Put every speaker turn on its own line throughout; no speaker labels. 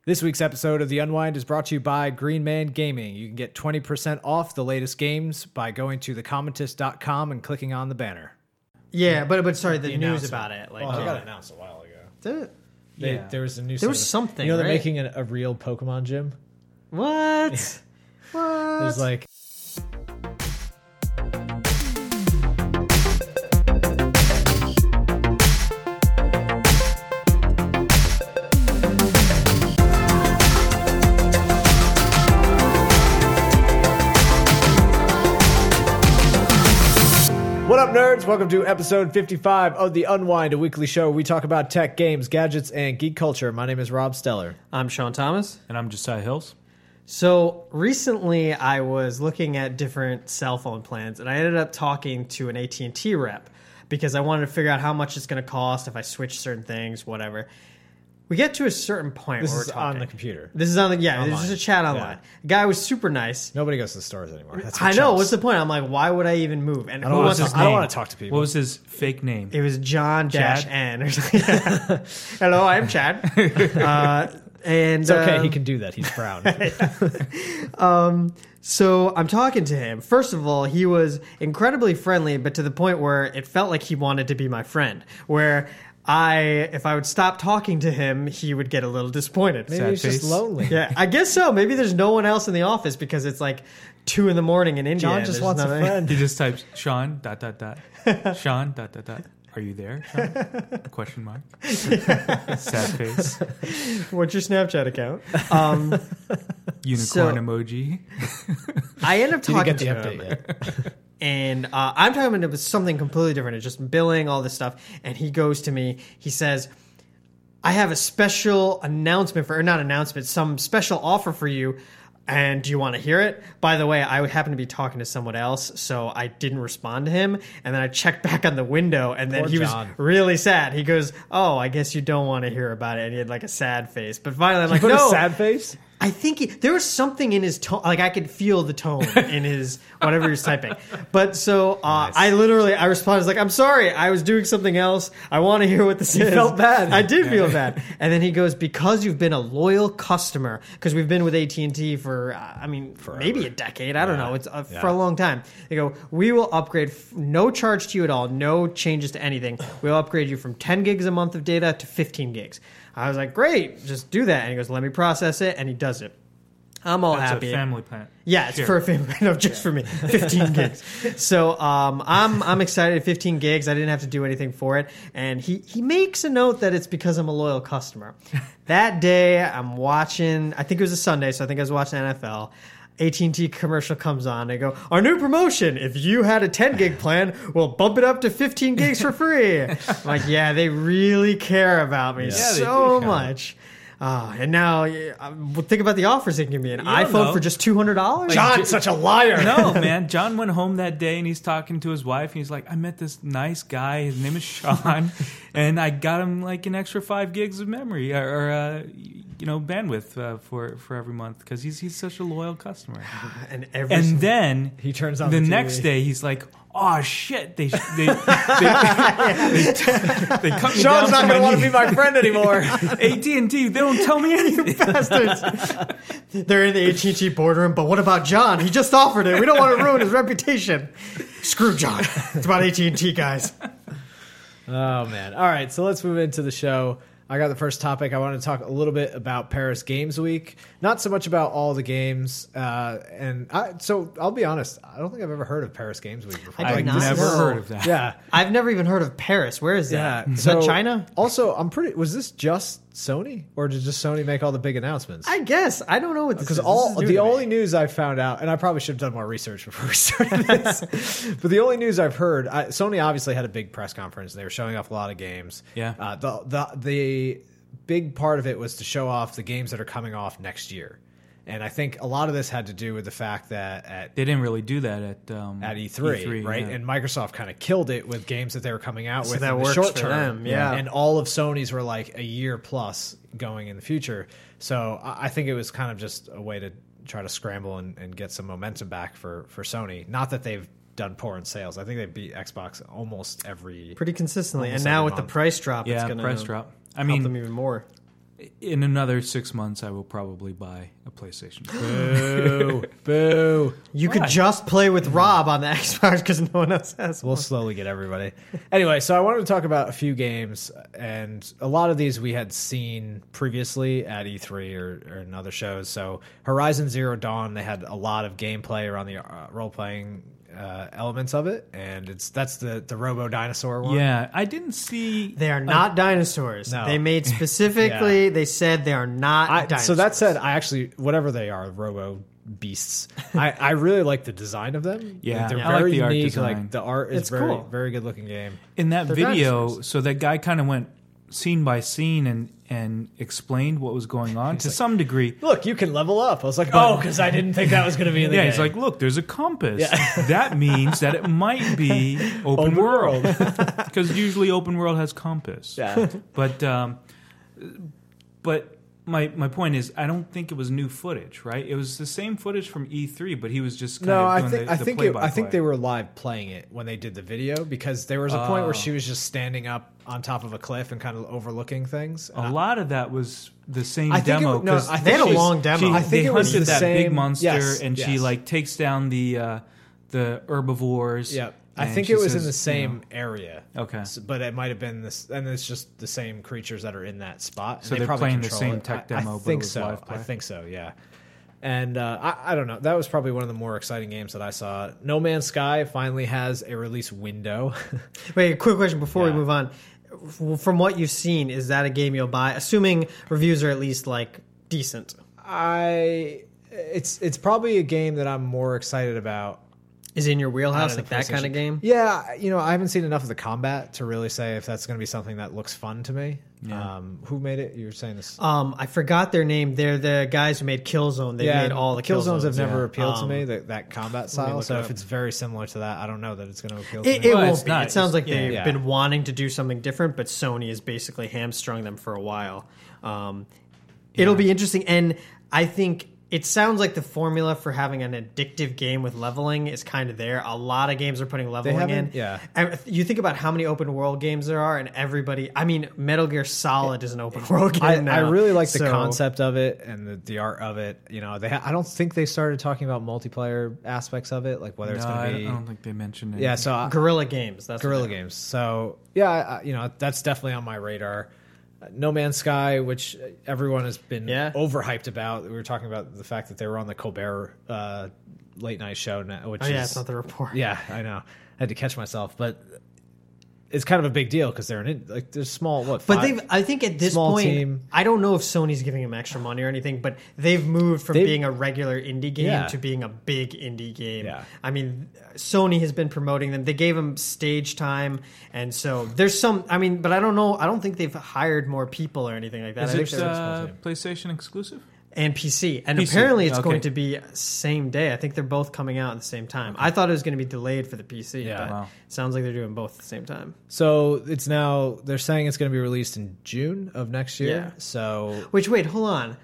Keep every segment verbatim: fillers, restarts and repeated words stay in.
This week's episode of The Unwind is brought to you by Green Man Gaming. You can get twenty percent off the latest games by going to the commentist dot com and clicking on the banner.
Yeah, but but sorry, the,
The
news
announcement.
about it. Like,
Well, I
uh,
got it announced a while ago.
did it?
They,
Yeah.
There was a new.
There was
sort of-
something,
You know, they're
right?
making a, a real Pokemon gym.
What? What?
There's like. What up, nerds? Welcome to episode fifty-five of The Unwind, a weekly show where we talk about tech, games, gadgets, and geek culture. My name is Rob Steller.
I'm Sean Thomas.
And I'm Josiah Hills.
So recently, I was looking at different cell phone plans, and I ended up talking to an A T and T rep because I wanted to figure out how much it's going to cost if I switch certain things, whatever. We get to a certain point
This
where
is
we're talking.
on the computer.
This is on the yeah. This
Online.
is a chat online.
Yeah.
The guy was super nice.
Nobody goes to the stores anymore. That's
I
what
know.
Chelsea-
What's the point? I'm like, why would I even move? And
I
who
don't, want
wants
to,
his
talk, I don't
name?
want to talk to people.
What was his fake name?
It was John Dash
Chad?
N. or something. Hello, I'm Chad. Uh, and
It's okay.
um,
he can do that. He's proud.
So I'm talking to him. First of all, he was incredibly friendly, but to the point where it felt like he wanted to be my friend. Where I, if I would stop talking to him, he would get a little disappointed.
Maybe
Sad
he's just
face.
lonely.
Yeah, I guess so. Maybe there's no one else in the office because it's like two in the morning in India.
John
and
just
there's
wants a
nothing.
friend.
He just types Sean dot dot dot. Sean dot dot dot. Are you there? Sean? Question mark. Sad face.
What's your Snapchat account? Um,
Unicorn
So-
emoji.
I end up
He
talking
didn't get
to
the
him.
update yet.
And uh, I'm talking about something completely different. It's just billing, all this stuff. And he goes to me, he says, I have a special announcement for, or not announcement, some special offer for you. And do you want to hear it? By the way, I would happen to be talking to someone else, so I didn't respond to him. And then I checked back on the window, and then
Poor
he
John.
was really sad. He goes, "Oh, I guess you don't want to hear about it." And he had like a sad face. But finally, I'm
You
like,
put
"No."
a sad face?
I think he, there was something in his tone, like I could feel the tone in his whatever he was typing. But so uh,
Nice.
I literally, I responded I was like, "I'm sorry, I was doing something else. I want to hear what this
You
is."
felt bad.
I did feel bad. And then he goes, "Because you've been a loyal customer, because we've been with A T and T for, uh, I mean, maybe a decade. I don't
Yeah.
know. It's uh,
Yeah.
for a long time." They go, "We will upgrade, f- no charge to you at all, no changes to anything. We'll upgrade you from ten gigs a month of data to fifteen gigs." I was like, "Great, just do that." And he goes, "Let me process it," and he does it. I'm all
That's
happy.
a family plan.
Yeah, it's
Sure.
for a family, no, just for me. fifteen gigs. So um, I'm I'm excited. fifteen gigs. I didn't have to do anything for it. And he he makes a note that it's because I'm a loyal customer. That day, I'm watching. I think it was a Sunday, so I think I was watching N F L. A T and T commercial comes on. They go, "Our new promotion. If you had a ten gig plan, we'll bump it up to fifteen gigs for free." I'm like, yeah, they really care about me
Yeah, they
so
do, kinda.
much. Uh, and now, uh, think about the offers they can give me. An
You don't
iPhone
know.
for just two hundred dollars?
John's such a liar.
No, man. John went home that day and he's talking to his wife and he's like, I met this nice guy. His name is Sean. And I got him like an extra five gigs of memory or, or uh, you know, bandwidth uh, for, for every month because he's, he's such a loyal customer.
And every
And then
He turns on
the
the T V.
next day he's like, oh shit, they they they, they, they cut me
Sean's
down
not
to
going to
my
want to
knee.
be my friend anymore.
A T and T, they don't tell me anything.
bastards. They're in the A T and T boardroom, but what about John? He just offered it. We don't want to ruin his reputation. Screw John. It's about A T and T, guys.
Oh, man. All right, so let's move into the show. I got the first topic. I want to talk a little bit about Paris Games Week. Not so much about all the games. Uh, and I, so I'll be honest, I don't think I've ever heard of Paris Games Week before.
I did
I've
not
never
know.
heard of that.
Yeah.
I've never even heard of Paris. Where is that?
Yeah.
Is
So-
that China?
Also, I'm pretty. Was this just Sony, or did just Sony make all the big announcements?
I guess. I don't know what this
Because
is.
all
This is new
the
to me.
only news I found out, and I probably should have done more research before we started this, but the only news I've heard, I, Sony obviously had a big press conference. They were showing off a lot of games.
Yeah.
Uh, the the the big part of it was to show off the games that are coming off next year, and I think a lot of this had to do with the fact that at
They didn't really do that at um,
at E three, right?
yeah.
And Microsoft kind of killed it with games that they were coming out
So
with
that
in the
works
short
for
term.
them, yeah.
And all of Sony's were like a year plus going in the future. So I I think it was kind of just a way to try to scramble and, and get some momentum back for, for Sony. Not that they've done poor in sales. I think they beat Xbox almost every...
Pretty consistently.
Almost
and now
every
with the
month.
price drop, it's
yeah,
going to
price drop. I
help
mean,
them even more.
in another six months, I will probably buy a PlayStation.
Boo. Boo.
You
Why?
could just play with Rob on the Xbox because no one else has
We'll
one.
slowly get everybody. Anyway, so I wanted to talk about a few games, and a lot of these we had seen previously at E three or, or in other shows. So Horizon Zero Dawn, they had a lot of gameplay around the uh, role-playing uh, elements of it, and it's that's the, the Robo Dinosaur one.
Yeah, I didn't see.
They are not dinosaurs.
No.
They made specifically,
Yeah.
they said they are not
I,
dinosaurs.
so that said, I actually, whatever they are, Robo beasts, I, I really like the design of them.
Yeah,
Like, they're
I like
very
the art
unique.
design.
Like the art is
It's
very
cool.
very good looking game.
In that
They're
video,
dinosaurs.
so that guy kind of went scene by scene and and explained what was going on to some degree.
Look, you can level up. I was like, oh, because I didn't think that was going to be in the
Yeah,
game.
he's like, look, there's a compass.
Yeah.
That means that it might be open,
Open
world, because usually open world has compass.
yeah.
But um, but my my point is, I don't think it was new footage, right? It was the same footage from E three, but he was just kind
No,
of
I
doing
think
the,
I
the
think it, I
play-by-play.
think they were live playing it when they did the video, because there was a point where
Oh.
she was just standing up on top of a cliff and kind of overlooking things.
A
And I-
lot of that was the same
I think it
demo.
was- no,
'cause
I think
They had a
it was-
long demo.
She,
I think
they
it was
hunted
the
that big
same-
monster,
yes,
and she
yes.
like takes down the uh, the herbivores.
Yeah, I
and
think
she
it was
says,
in the same
you
area.
know, okay,
S- but it might have been this, and it's just the same creatures that are in that spot. And
So
they
they're
probably
playing the
control
same
it.
tech
I-
demo,
I
but it
think
was
so.
live play?
I think so. Yeah. And uh, I, I don't know. That was probably one of the more exciting games that I saw. No Man's Sky finally has a release window.
Wait, a quick question before
Yeah.
we move on. F- From what you've seen, is that a game you'll buy? Assuming reviews are at least like decent.
I it's it's probably a game that I'm more excited about.
Is it in your wheelhouse,
out
like
of the
that kind of
PlayStation.
game?
Yeah, you know, I haven't seen enough of the combat to really say if that's going to be something that looks fun to me.
Yeah.
Um, who made it? You were saying this.
Um, I forgot their name. They're the guys who made Killzone. They made all the
kill zones have never
yeah.
appealed to
Um,
me. That, that combat style.
look
So
it
if
up.
it's very similar to that, I don't know that it's going to appeal to
It,
me.
it
Well,
won't
it's
be.
not.
It sounds like
Yeah.
they've
Yeah.
been wanting to do something different, but Sony has basically hamstrung them for a while. Um, It'll be interesting, and I think it sounds like the formula for having an addictive game with leveling is kind of there. A lot of games are putting leveling in.
haven't- yeah.
And you think about how many open world games there are, and everybody. I mean, Metal Gear Solid is an open world game
I,
now.
I really like the
So-
concept of it and the, the art of it. You know, they ha- I don't think they started talking about multiplayer aspects of it, like whether
no,
it's
I
going to
don't,
be.
I don't think they mentioned it.
Yeah, so I,
Guerrilla Games. That's
Guerrilla
what they are.
Games. So yeah, I, I- you know that's definitely on my radar. Uh, No Man's Sky, which everyone has been
Yeah.
overhyped about. We were talking about the fact that they were on the Colbert uh, late night show now, which
Oh
is
yeah, it's not the report.
yeah, I know. I had to catch myself, but it's kind of a big deal because they're an, like they're small. What?
But
five-
they've, I think at this
small
point,
team.
I don't know if Sony's giving them extra money or anything, but they've moved from
They've-
being a regular indie game
Yeah.
to being a big indie game.
Yeah.
I mean, Sony has been promoting them. They gave them stage time, and so there's some. I mean, but I don't know. I don't think they've hired more people or anything like that.
Is
I think
it
they're-
uh, PlayStation exclusive?
and P C, and
P C,
apparently it's
okay.
going to be same day. I think they're both coming out at the same time. I thought it was going to be delayed for the P C,
Yeah.
but
Wow.
it sounds like they're doing both at the same time.
So it's now they're saying it's going to be released in June of next year.
Yeah.
So
Which, wait, hold on.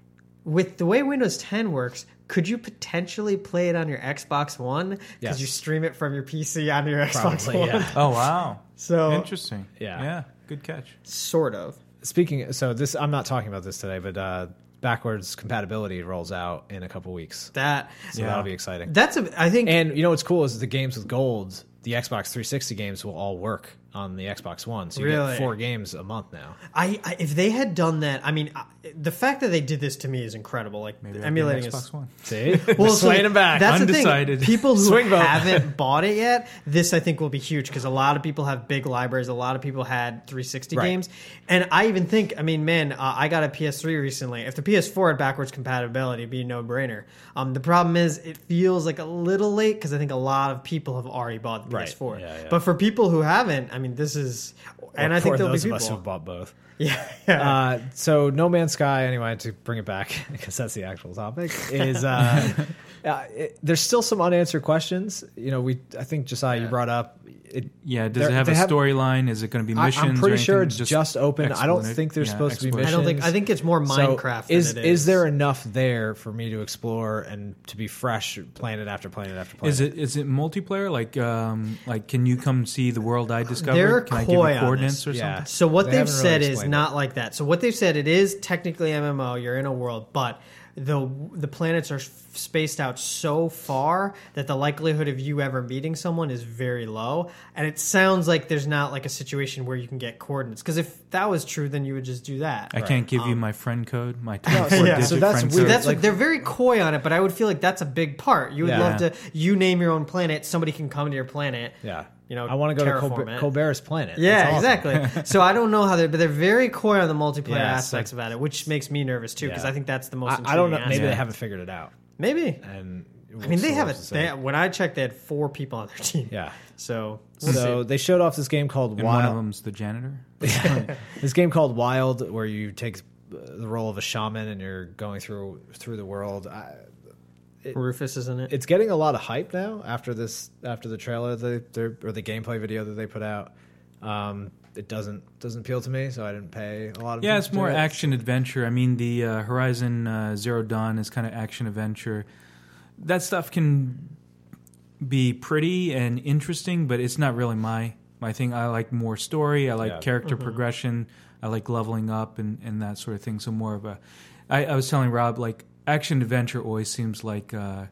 With the way Windows ten works, could you potentially play it on your Xbox One? Because
Yes.
you stream it from your P C onto your Xbox
Probably,
One.
yeah.
Oh wow,
So,
interesting.
Yeah.
yeah, good catch.
sort of.
speaking, so this I'm not talking about this today, but uh, backwards compatibility rolls out in a couple weeks,
That
so
Yeah.
that'll be exciting.
that's a. I think.
And you know what's cool is the games with gold, the Xbox three sixty games will all work on the Xbox One. So you
Really?
get four games a month now.
I, I if they had done that, I mean, I, the fact that they did this to me is incredible. Like
Maybe
emulating
Xbox
is.
One.
See,
Well,
swaying
so
them back.
That's
Undecided.
the thing. People who
Swing vote.
haven't bought it yet, this I think will be huge because a lot of people have big libraries. A lot of people had three sixty
Right.
games, and I even think, I mean, man, uh, I got a P S three recently. If the P S four had backwards compatibility, it'd be a no brainer. Um, the problem is, it feels like a little late because I think a lot of people have already bought the
Right.
P S four.
Yeah, yeah.
But for people who haven't, I mean, this is, and I think
for
there'll be
those of us who
people.
bought both.
Yeah, yeah.
Uh, so No Man's Sky, anyway, to bring it back because that's the actual topic, is uh, uh, it, there's still some unanswered questions. You know, we I think Josiah, you
Yeah.
brought up it,
Yeah, does
They're-
it have
they
a
have-
storyline? Is it going to be
I,
missions?
I'm
or
pretty sure
anything?
it's just, open. I don't
explanation-
think there's
yeah,
supposed to be
exploration.
I don't think. I think it's more
So
Minecraft.
is
than it is
is there enough there for me to explore and to be fresh, planet after planet after planet?
Is it is it multiplayer? Like um like can you come see the world I discovered?
They're
can I give
coy
you
on
coordinates
this.
or
Yeah.
something?
So what
They
they've
haven't really
said is
explained
not
it.
like that. So what they've said, it is technically M M O. You're in a world, but the the planets are spaced out so far that the likelihood of you ever meeting someone is very low. And it sounds like there's not like a situation where you can get coordinates. Because if that was true, then you would just do that.
I can't give you
Um,
my friend code, my
No,
twenty-four
yeah,
digit
so that's
friend
weird.
code.
That's
Like-
they're very coy on it, but I would feel like that's a big part. You would
Yeah.
love to you name your own planet. Somebody can come to your planet.
yeah,
you know,
I want to go to
terraform
Colbert,
it.
Colbert's planet.
Yeah,
That's awesome.
exactly. So I don't know how they're, but they're very coy on the multiplayer
Yeah, it's
aspects about it, which makes me nervous too because
Yeah.
I think that's the most.
I, I don't know.
intriguing
Maybe
aspect.
they haven't figured it out.
Maybe.
And
I mean, they have it.
it.
They, when I checked, they had four people on their team.
Yeah.
So, we'll
So
see.
they showed off this game called
and one of
Wild.
them's the janitor.
This game called Wild, where you take the role of a shaman and you're going through through the world. I,
Rufus is in it.
it's getting a lot of hype now after this after the trailer that they, or the gameplay video that they put out. Um, it doesn't doesn't appeal to me, so I didn't pay a lot of.
Yeah, it's
attention
more
to it.
action adventure. I mean, the uh, Horizon uh, Zero Dawn is kind of action adventure. That stuff can be pretty and interesting, but it's not really my my thing. I like more story. I like
Yeah.
character
Mm-hmm.
progression. I like leveling up and, and that sort of thing. So more of a. I, I was telling Rob, like action adventure always seems like uh,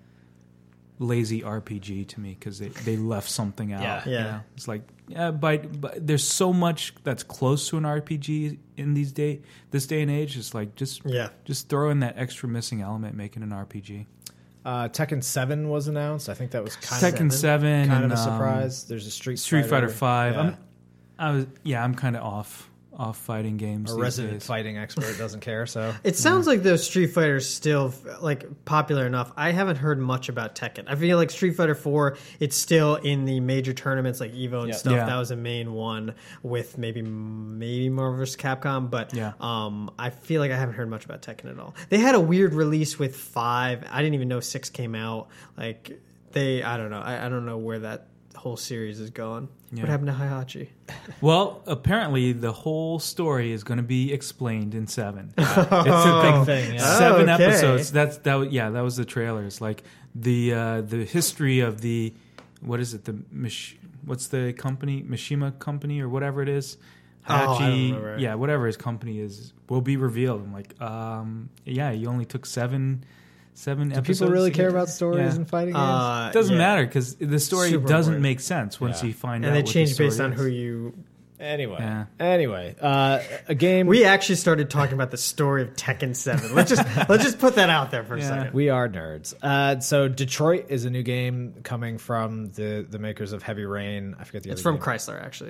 lazy R P G to me because they, they left something out.
Yeah.
you
Yeah.
know? It's like yeah, but, but there's so much that's close to an R P G in these day this day and age. It's like just
yeah.
just throw in that extra missing element, make it an R P G.
Uh, Tekken Seven was announced. I think that was kind
Tekken
of
Seven,
kind
and,
of a
um,
surprise. There's a Street
Street Fighter Five.
Yeah.
I'm, I was yeah, I'm kind of off off fighting games.
A
these
resident
days.
fighting expert doesn't care. So
It sounds like those Street Fighters still like popular enough. I haven't heard much about Tekken. I feel like Street Fighter four, it's still in the major tournaments like Evo and
Yeah.
stuff.
Yeah.
That was a main one with maybe maybe Marvel versus. Capcom, but
Yeah.
um, I feel like I haven't heard much about Tekken at all. They had a weird release with five. I didn't even know six came out. Like they, I don't know. I, I don't know where that whole series is going.
Yeah.
What happened to Heihachi?
Well, apparently the whole story is going to be explained in seven. it's a
big thing. Yeah.
Seven
Oh, okay.
episodes. That's that. was- Yeah, that was the trailer. It's like the uh, the history of the what is it? The Mish, what's the company? Mishima Company or whatever it is.
Oh, I don't
Hachi,
remember.
yeah, whatever his company is will be revealed. I'm like, um, yeah, you only took seven, seven
do
episodes.
people really
to
care
get-
about stories
Yeah.
and fighting games?
Uh,
It doesn't
yeah.
matter because the story
Super
doesn't
boring.
make sense once
Yeah.
you find out.
And they
what the
changed based
story
on
is.
who you.
Anyway,
Yeah.
anyway, uh, a game
We actually started talking about the story of Tekken Seven. Let's just let's just put that out there for a
Yeah.
second.
We are nerds. Uh, so Detroit is a new game coming from the the makers of Heavy Rain. I forget the
It's
other
from
game.
Chrysler, actually.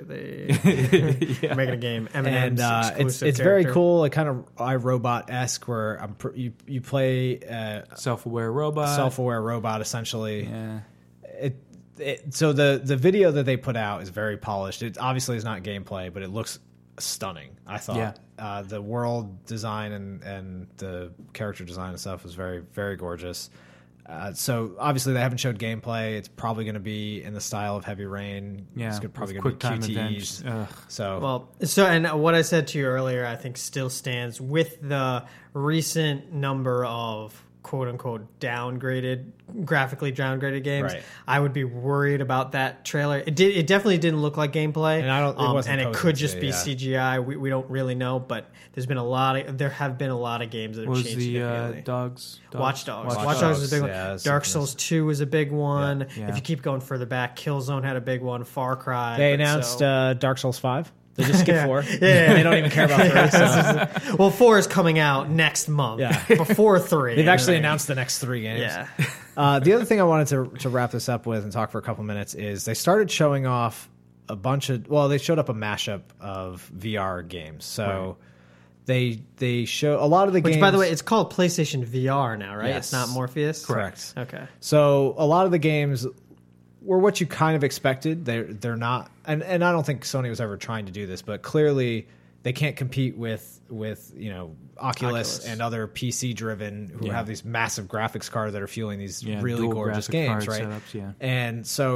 They
Yeah.
are making a game. Eminem's
and uh, it's
exclusive
it's very
character.
cool. Like kind of iRobot esque, where I'm pr- you you play uh,
Self-aware robot.
a self aware robot essentially.
Yeah.
It, it so the the video that they put out is very polished. It obviously is not gameplay, but it looks stunning. I thought
Yeah.
uh, the world design and and the character design and stuff was very very gorgeous. Uh, so obviously they haven't showed gameplay. It's probably going to be in the style of Heavy Rain.
Yeah.
it's probably
with
going to be
quick time
Q
events.
Ts.
Ugh.
So
Well, so and what I said to you earlier, I think still stands with the recent number of quote unquote downgraded, graphically downgraded games.
Right.
I would be worried about that trailer. It did. It definitely didn't look like gameplay,
And I don't- it
um,
wasn't
and it
posted
could just
to,
be
yeah.
C G I. We, we don't really know, but there's been a lot of there have been a lot of games that have
What was
changed
the uh,
significantly.
dogs, dogs?
Watch Dogs.
Watch
Watch, Dogs
Dogs,
is a big one.
yeah, that's
Dark
something
Souls two is a big one.
Yeah. Yeah.
If you keep going further back, Killzone had a big one. Far Cry.
they
but
announced
so-
uh, Dark Souls five. They just skipped
Yeah.
four.
Yeah, yeah.
They don't even care about three. So.
well, four is coming out next month.
Yeah.
Before three.
They've actually
Right.
announced the next three games.
Yeah.
Uh, the other thing I wanted to to wrap this up with and talk for a couple minutes is they started showing off a bunch of well, they showed up a mashup of V R games. So they they show a lot of the
Which,
games.
by the way, it's called PlayStation V R now, right?
Yes.
It's not Morpheus.
correct.
Okay.
So a lot of the games were what you kind of expected. They're they're not, and, and I don't think Sony was ever trying to do this, but clearly they can't compete with with you know Oculus,
Oculus.
and other P C driven who
Yeah.
have these massive graphics cards that are fueling these
Yeah,
really
dual
gorgeous
graphic
games,
card
right?
setups, yeah.
And so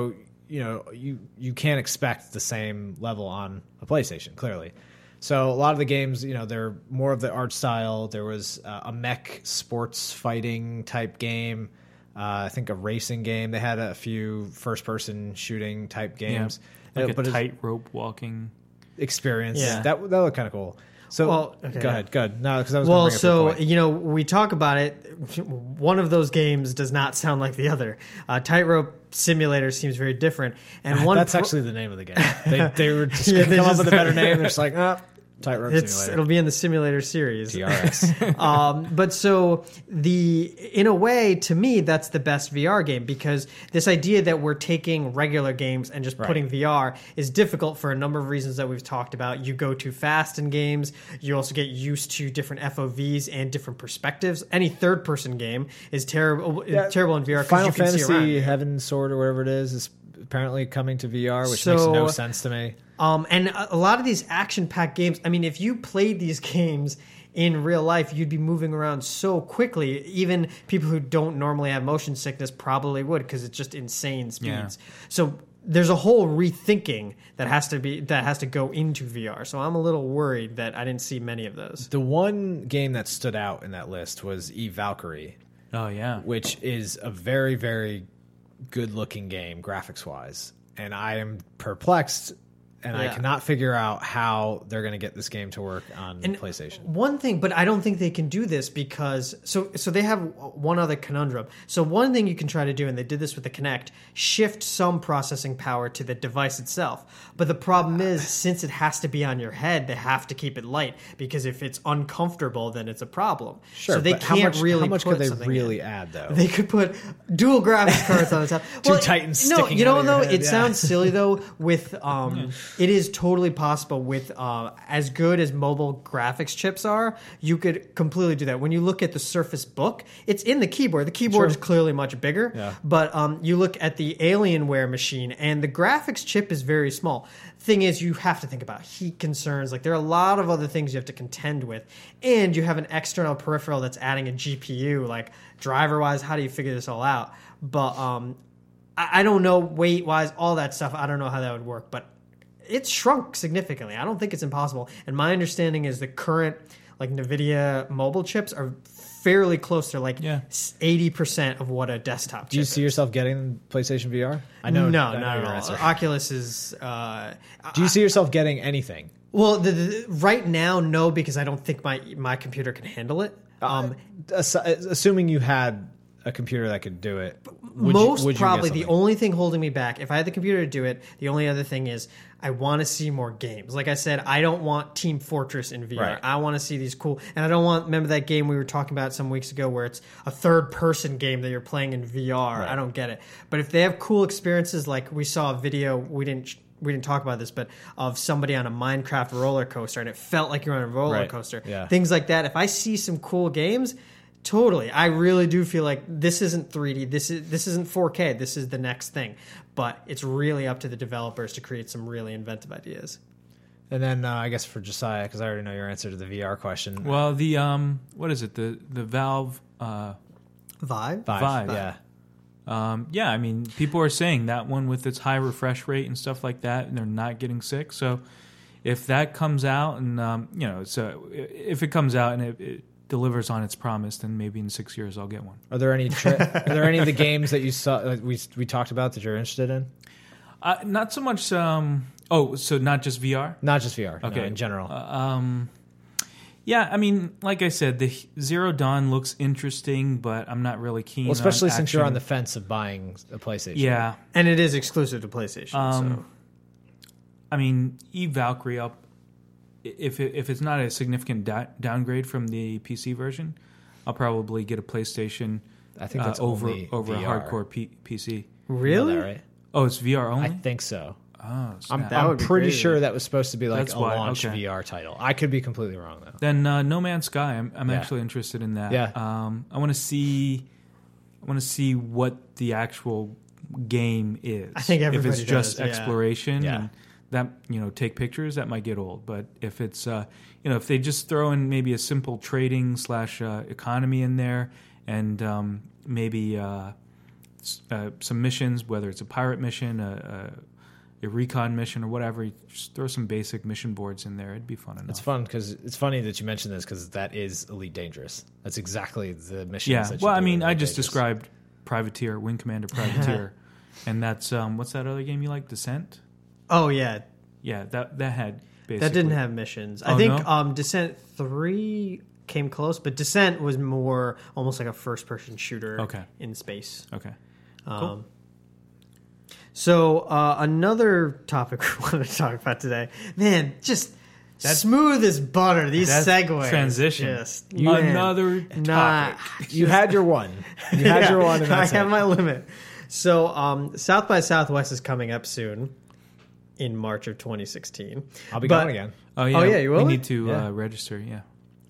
you know, you you can't expect the same level on a PlayStation, clearly. So a lot of the games, you know, they're more of the art style. There was uh, a mech sports fighting type game. Uh, I think a racing game. They had a few first person shooting type games.
Yeah, like
uh, but
a
it's
tightrope walking
experience.
Yeah.
That that looked kind of cool. So
Well, okay.
go ahead, go ahead. No, because I was
Well,
gonna bring up
so
your point.
you know, we talk about it. One of those games does not sound like the other. Uh, Tightrope Simulator seems very different, and one
That's
pro-
actually the name of the game. They they were just
Yeah,
gonna
they
come
just-
up with a better name. They're just like, ah, Tightrope
it's
Simulator.
it'll be in the simulator series.
T R S.
um, but so the in a way, to me, that's the best V R game, because this idea that we're taking regular games and just
Right.
putting V R is difficult for a number of reasons that we've talked about. You go too fast in games. You also get used to different F O Vs and different perspectives. Any third person game is terrible
Yeah,
terrible in V R because
Final
you can see around.
Fantasy Heaven Sword or whatever it is is apparently coming to V R, which
So-
makes no sense to me.
Um, and a a lot of these action-packed games, I mean, if you played these games in real life, you'd be moving around so quickly. Even people who don't normally have motion sickness probably would, because it's just insane speeds.
Yeah.
So there's a whole rethinking that has to be that has to go into V R. So I'm a little worried that I didn't see many of those.
The one game that stood out in that list was Eve Valkyrie,
Oh yeah.
which is a very, very good-looking game graphics-wise, and I am perplexed. And I
Yeah.
cannot figure out how they're going to get this game to work on
And
PlayStation.
One thing, but I don't think they can do this because so so they have one other conundrum. So one thing you can try to do, and they did this with the Kinect, shift some processing power to the device itself. But the problem is, since it has to be on your head, they have to keep it light, because if it's uncomfortable, then it's a problem.
Sure,
so they
but
can't
how much,
really
how much
put
could they
something
really
in.
add, though?
They could put dual graphics cards on the top.
Two Titans
No,
sticking
you
out
know
of your
though,
head,
it
yeah.
sounds silly though. With um, it is totally possible with uh, as good as mobile graphics chips are, you could completely do that. When you look at the Surface Book, it's in the keyboard. The keyboard
Sure.
is clearly much bigger,
Yeah.
but um, you look at the Alienware machine, and the graphics chip is very small. Thing is, you have to think about heat concerns. Like there are a lot of other things you have to contend with, and you have an external peripheral that's adding a G P U. Like driver wise, how do you figure this all out? But um, I, I don't know weight wise, all that stuff. I don't know how that would work, but it's shrunk significantly. I don't think it's impossible. And my understanding is the current like NVIDIA mobile chips are fairly close to like
Yeah.
eighty percent of what a desktop chip
Do you
is.
see yourself getting PlayStation V R? I know.
No,
I know
not
your
at all.
answer.
Oculus is. Uh,
Do you see yourself getting anything?
well, the, the, right now, no, because I don't think my my computer can handle it. Um,
Ass- assuming you had a computer that could do it, would
most
you, would you get
probably the
something?
only thing holding me back, if I had the computer to do it, the only other thing is I want to see more games. Like I said, I don't want Team Fortress in V R.
Right.
I want to see these cool, and I don't want. Remember that game we were talking about some weeks ago, where it's a third-person game that you're playing in V R.
Right.
I don't get it. But if they have cool experiences, like we saw a video, we didn't. We didn't talk about this, but of somebody on a Minecraft roller coaster, and it felt like you're on a roller
Right.
coaster.
Yeah.
Things like that. If I see some cool games, totally. I really do feel like this isn't three D. This is this isn't four K. This is the next thing. But it's really up to the developers to create some really inventive ideas.
And then uh, I guess for Josiah, because I already know your answer to the V R question.
Well, the um, what is it? The the Valve. Uh,
Vive?
Five,
Five.
yeah.
um, yeah, I mean, people are saying that one with its high refresh rate and stuff like that, and they're not getting sick. So, if that comes out, and um, you know, so if it comes out and it, it delivers on its promise, then maybe in six years I'll get one.
Are there any tri- Are there any of the games that you saw that we we talked about that you're interested in?
Uh, not so much. Um, oh, so not just V R.
Not just V R.
Okay,
no, in general.
Uh, um, yeah, I mean, like I said, the Zero Dawn looks interesting, but I'm not really keen.
well, especially
on
since you're on the
action.
fence of buying a PlayStation.
Yeah,
And it is exclusive to PlayStation.
Um, I mean, Eve Valkyrie up. If it, if it's not a significant da- downgrade from the P C version, I'll probably get a PlayStation.
I think that's
uh, over
only
over
V
a
R.
hardcore P- PC.
so.
You know
Really?
that, right?
Oh, it's V R only.
I think so.
oh,
I'm,
snap.
That
I'm
would be
pretty
crazy.
sure that was supposed to be like
That's
a
why,
launch
okay.
V R title. I could be completely wrong though.
Then uh, No Man's Sky. I'm, I'm
Yeah.
actually interested in that.
Yeah.
Um, I want to see. I want to see what the actual game is.
I think
if
everybody
it's just
does, yeah.
exploration
Yeah.
and that, you know, take pictures, that might get old. But if it's uh, you know, if they just throw in maybe a simple trading slash uh, economy in there, and um, maybe uh, s- uh, some missions, whether it's a pirate mission, a, a, a recon mission, or whatever. You just throw some basic mission boards in there. It'd be fun enough.
It's fun because it's funny that you mentioned this because that is Elite Dangerous. That's exactly the mission.
Yeah.
That you
Well,
do
I mean,
in
I
Elite
just
Dangerous.
described Privateer, Wing Commander Privateer, and that's um, what's that other game you like? Descent.
Oh yeah,
Yeah, that that had basically
that didn't have missions. I
Oh,
think
no?
um, Descent three came close, but Descent was more almost like a first-person shooter
Okay.
in space.
Okay.
Um, So uh, another topic we wanted to talk about today, man, just
That's-
smooth as butter. These
That's
segues,
transition.
just
You-
man,
Another topic.
not-
You had your one. You had
Yeah,
your one, and that's
I have
it.
my limit. So um, South by Southwest is coming up soon in March of twenty sixteen.
I'll be
But-
going again.
Oh yeah.
Oh, yeah, you will?
We need to
Yeah.
uh, register. Yeah.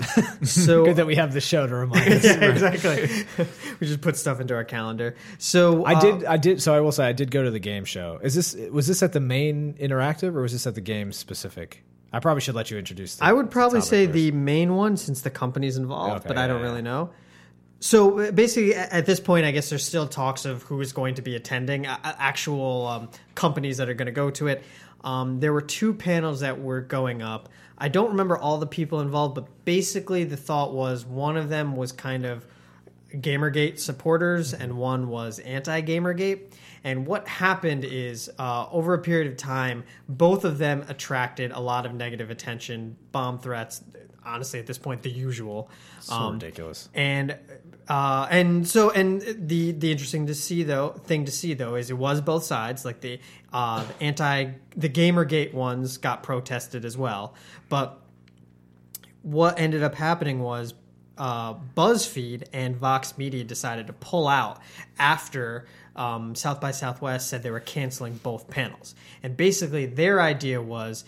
So
Good that we have the show to remind us.
yeah, exactly. We just put stuff into our calendar. So
I
uh,
did. I did. So I will say, I did go to the game show. Is this was this at the main interactive or was this at the game specific? I probably should let you introduce. The,
I would probably
topic
say
first.
the main one since the company's involved,
Okay,
but I
yeah,
don't
yeah.
really know. So uh, basically, a- at this point, I guess there's still talks of who is going to be attending, uh, uh, actual um, companies that are going to go to it. Um, there were two panels that were going up. I don't remember all the people involved, but basically the thought was one of them was kind of Gamergate supporters and one was anti-Gamergate. And what happened is, uh, over a period of time, both of them attracted a lot of negative attention, bomb threats. Honestly, at this point, the usual.
so ridiculous.
And uh, and so and the the interesting to see though thing to see though is it was both sides. Like the uh, the anti the Gamergate ones got protested as well, but what ended up happening was uh, BuzzFeed and Vox Media decided to pull out after um, South by Southwest said they were canceling both panels. And basically their idea was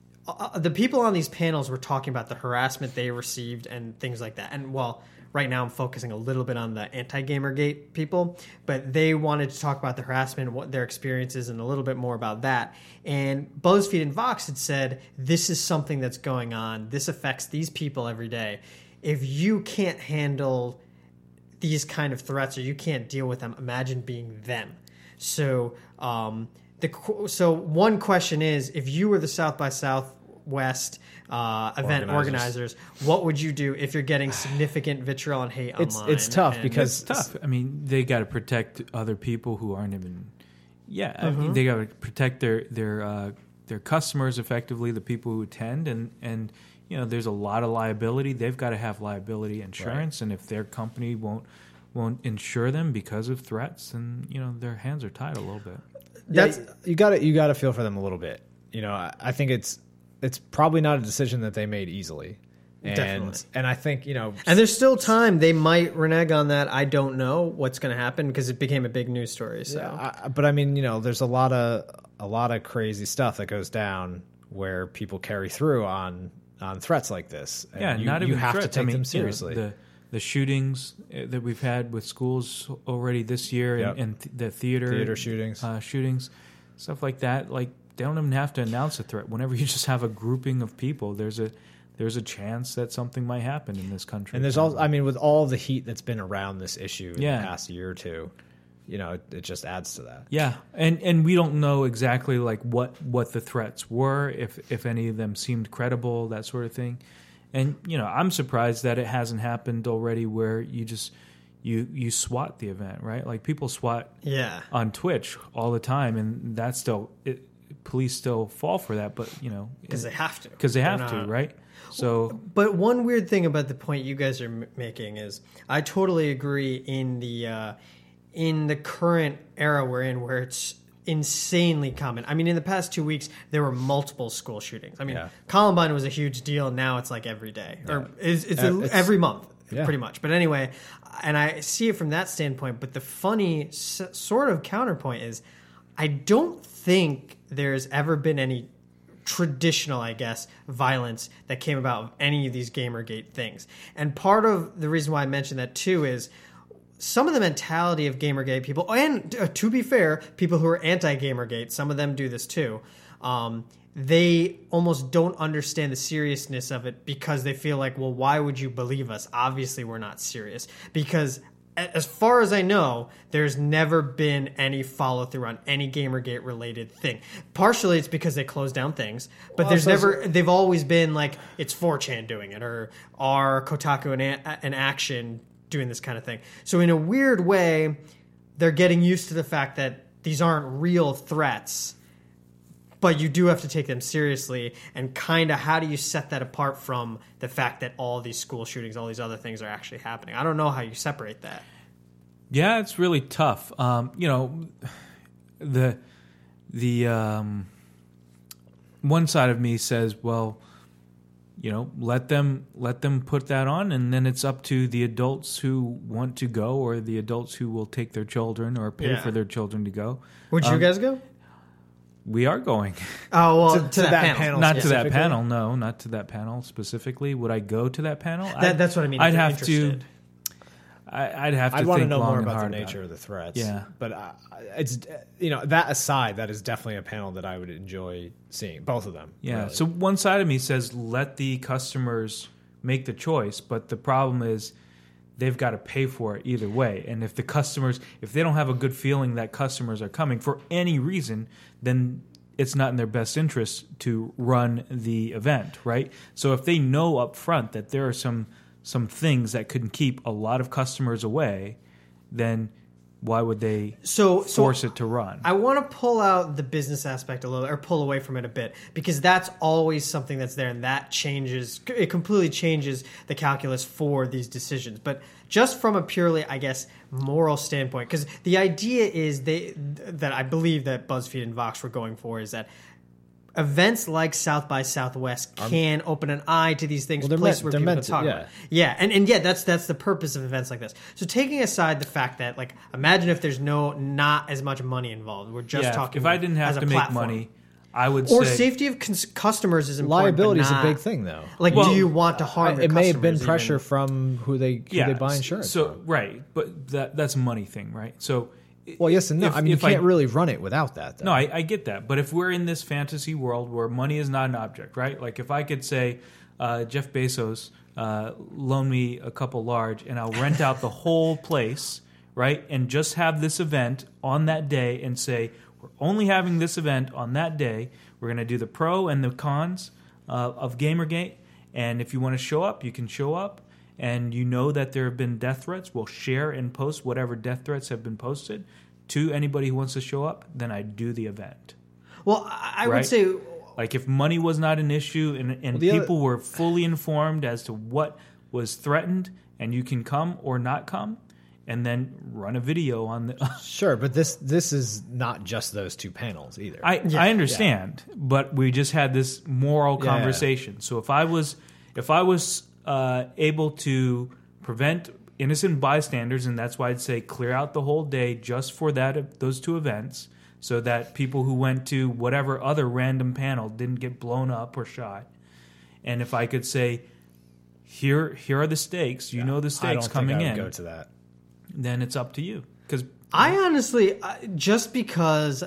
uh, the people on these panels were talking about the harassment they received and things like that. And well, right now I'm focusing a little bit on the anti-Gamergate people, but they wanted to talk about the harassment, what their experiences, and a little bit more about that. And BuzzFeed and Vox had said, this is something that's going on. This affects these people every day. If you can't handle these kind of threats or you can't deal with them, imagine being them. So, um, the qu- so one question is, if you were the South by Southwest uh, event
Organizers.
organizers, what would you do if you're getting significant vitriol and hate
It's-
online?
it's tough
And-
because-
It's tough. I mean, they got to protect other people who aren't even. Yeah, I
Mm-hmm.
mean, they got to protect their their uh, their customers effectively, the people who attend, and and you know, there's a lot of liability. They've got to have liability insurance, and if their company won't won't insure them because of threats, then you know their hands are tied a little bit.
That's
yeah, you got to you got to feel for them a little bit. You know, I, I think it's it's probably not a decision that they made easily, and
Definitely.
and I think you know,
and there's still time. They might renege on that. I don't know what's going to happen because it became a big news story. So
yeah, I, but I mean, you know, there's a lot of a lot of crazy stuff that goes down where people carry through on on threats like this. And
Yeah,
you,
not
you
even
have
threats.
to take
I mean,
them
you know,
seriously.
the the shootings uh, that we've had with schools already this year,
Yep.
and, and th- the theater
Theater shootings.
uh, shootings, stuff like that. Like they don't even have to announce a threat. Whenever you just have a grouping of people, there's a there's a chance that something might happen in this country.
And there's all, I mean, with all the heat that's been around this issue in
Yeah.
the past year or two, you know, it, it just adds to that.
Yeah, and and we don't know exactly like what what the threats were, if if any of them seemed credible, that sort of thing. And you know, I'm surprised that it hasn't happened already, where you just you you SWAT the event, right? Like people SWAT
yeah,
on Twitch all the time, and that's still it, police still fall for that, but you know,
because they have to.
because they
They're
have to,
not-
right? So
But one weird thing about the point you guys are m- making is, I totally agree in the uh, in the current era we're in, where it's insanely common. I mean, in the past two weeks, there were multiple school shootings. I mean,
Yeah.
Columbine was a huge deal. Now it's like every day, or it's, it's,
Uh,
a-
it's-
every month,
Yeah.
pretty much. But anyway, and I see it from that standpoint. But the funny s- sort of counterpoint is, I don't think there's ever been any traditional, I guess, violence that came about of any of these Gamergate things. And part of the reason why I mentioned that too is some of the mentality of Gamergate people, and uh, to be fair, people who are anti-Gamergate, some of them do this too. Um, they almost don't understand the seriousness of it because they feel like, well, why would you believe us? Obviously, we're not serious. Because as far as I know, there's never been any follow through on any Gamergate related thing. Partially, it's because they closed down things, but
Well,
there's
so-
never. They've always been like it's four chan doing it, or are Kotaku and, A- and Action doing this kind of thing. So in a weird way, they're getting used to the fact that these aren't real threats. But you do have to take them seriously, and kind of how do you set that apart from the fact that all these school shootings, all these other things are actually happening? I don't know how you separate that.
Yeah, it's really tough. Um, you know, the the um, one side of me says, well, you know, let them let them put that on, and then it's up to the adults who want to go, or the adults who will take their children or pay
Yeah.
for their children to go.
Would you
Um,
guys go?
We are going.
Oh, well,
To-
to,
to
that,
that
panel.
panel.
Not to that
specifically?
panel, no, not to that panel specifically. Would I go to that panel?
That,
I'd-
that's what I mean. if
I'd
you're
have
interested.
to. I, I'd have to
I'd
think
want to know
long
more
and
about the
hard
nature
it.
of the threats.
Yeah.
But uh, it's, you know, that aside, that is definitely a panel that I would enjoy seeing. Both of them.
Yeah.
really.
So one side of me says let the customers make the choice, but the problem is they've got to pay for it either way. And if the customers, if they don't have a good feeling that customers are coming for any reason, then it's not in their best interest to run the event, right? So if they know up front that there are some some things that could keep a lot of customers away, then why would they
So, so
force it to run?
I want to pull out the business aspect a little, or pull away from it a bit, because that's always something that's there, and that changes. It completely changes the calculus for these decisions. But just from a purely, I guess, moral standpoint, because the idea is they that I believe that BuzzFeed and Vox were going for is that events like South by Southwest can open an eye to these things,
Well, they're
places
meant-
where
they're
people
meant
can talk
to,
about it. Yeah, and, and yeah, that's that's the purpose of events like this. So taking aside the fact that, like, imagine if there's no not as much money involved. We're just
yeah,
talking.
if I didn't
as
have
a
to make
platform.
money, I would
or
say
safety of cons- customers is important.
liability
but
is a
not-
big thing, though.
Like,
Well,
do you want to harm?
I-
your
it may have been
customers
pressure
even?
from who they who they buy insurance
So
from.
right, but that that's a money thing, right? So
Well, yes and no.
if-
I mean, you
if I-
can't really run it without that. Though.
No, I, I get that. But if we're in this fantasy world where money is not an object, right? Like if I could say, uh, Jeff Bezos, uh, loan me a couple large and I'll rent out the whole place, right? And just have this event on that day and say, we're only having this event on that day. We're going to do the pro and the cons uh, of Gamergate. And if you want to show up, you can show up. And you know that there have been death threats, we'll share and post whatever death threats have been posted to anybody who wants to show up, then I do the event.
Well, I, I
Right?
would say
Like if money was not an issue and, and
the other-
people were fully informed as to what was threatened and you can come or not come, and then run a video on the...
Sure, but this this is not just those two panels either.
I,
Yeah.
I understand, but we just had this moral
Yeah, yeah.
conversation. So if I was if I was uh, able to prevent innocent bystanders, and that's why I'd say clear out the whole day just for that those two events, so that people who went to whatever other random panel didn't get blown up or shot. And if I could say, here here are the stakes, you know the
I
stakes
don't
coming
think I would
in,
go to that.
then it's up to you. Because
I honestly, uh, just because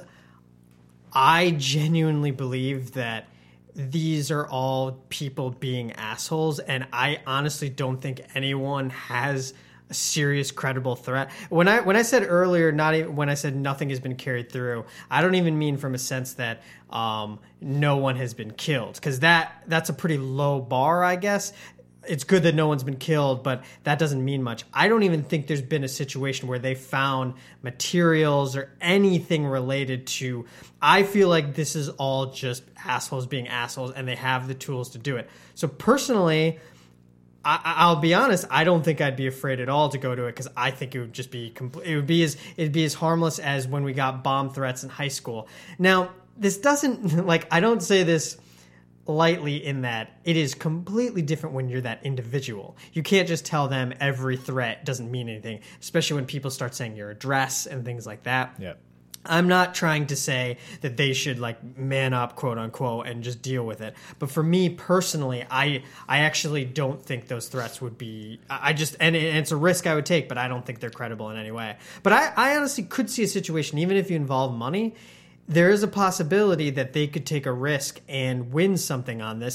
I genuinely believe that these are all people being assholes, and I honestly don't think anyone has a serious, credible threat. When I when I said earlier, not even when I said nothing has been carried through, I don't even mean from a sense that um, no one has been killed, because that that's a pretty low bar, I guess. It's good that no one's been killed, but that doesn't mean much. I don't even think there's been a situation where they found materials or anything related to. I feel like this is all just assholes being assholes, and they have the tools to do it. So personally, I, I'll be honest. I don't think I'd be afraid at all to go to it, because I think it would just be compl- it would be as it'd be as harmless as when we got bomb threats in high school. Now, this doesn't like I don't say this lightly in that it is completely different when you're that individual. You can't just tell them every threat doesn't mean anything, especially when people start saying your address and things like that.
Yep.
I'm not trying to say that they should like man up, quote unquote, and just deal with it. But for me personally, I I actually don't think those threats would be. I I just and it- it's a risk I would take, but I don't think they're credible in any way. But I, I honestly could see a situation, even if you involve money, there is a possibility that they could take a risk and win something on this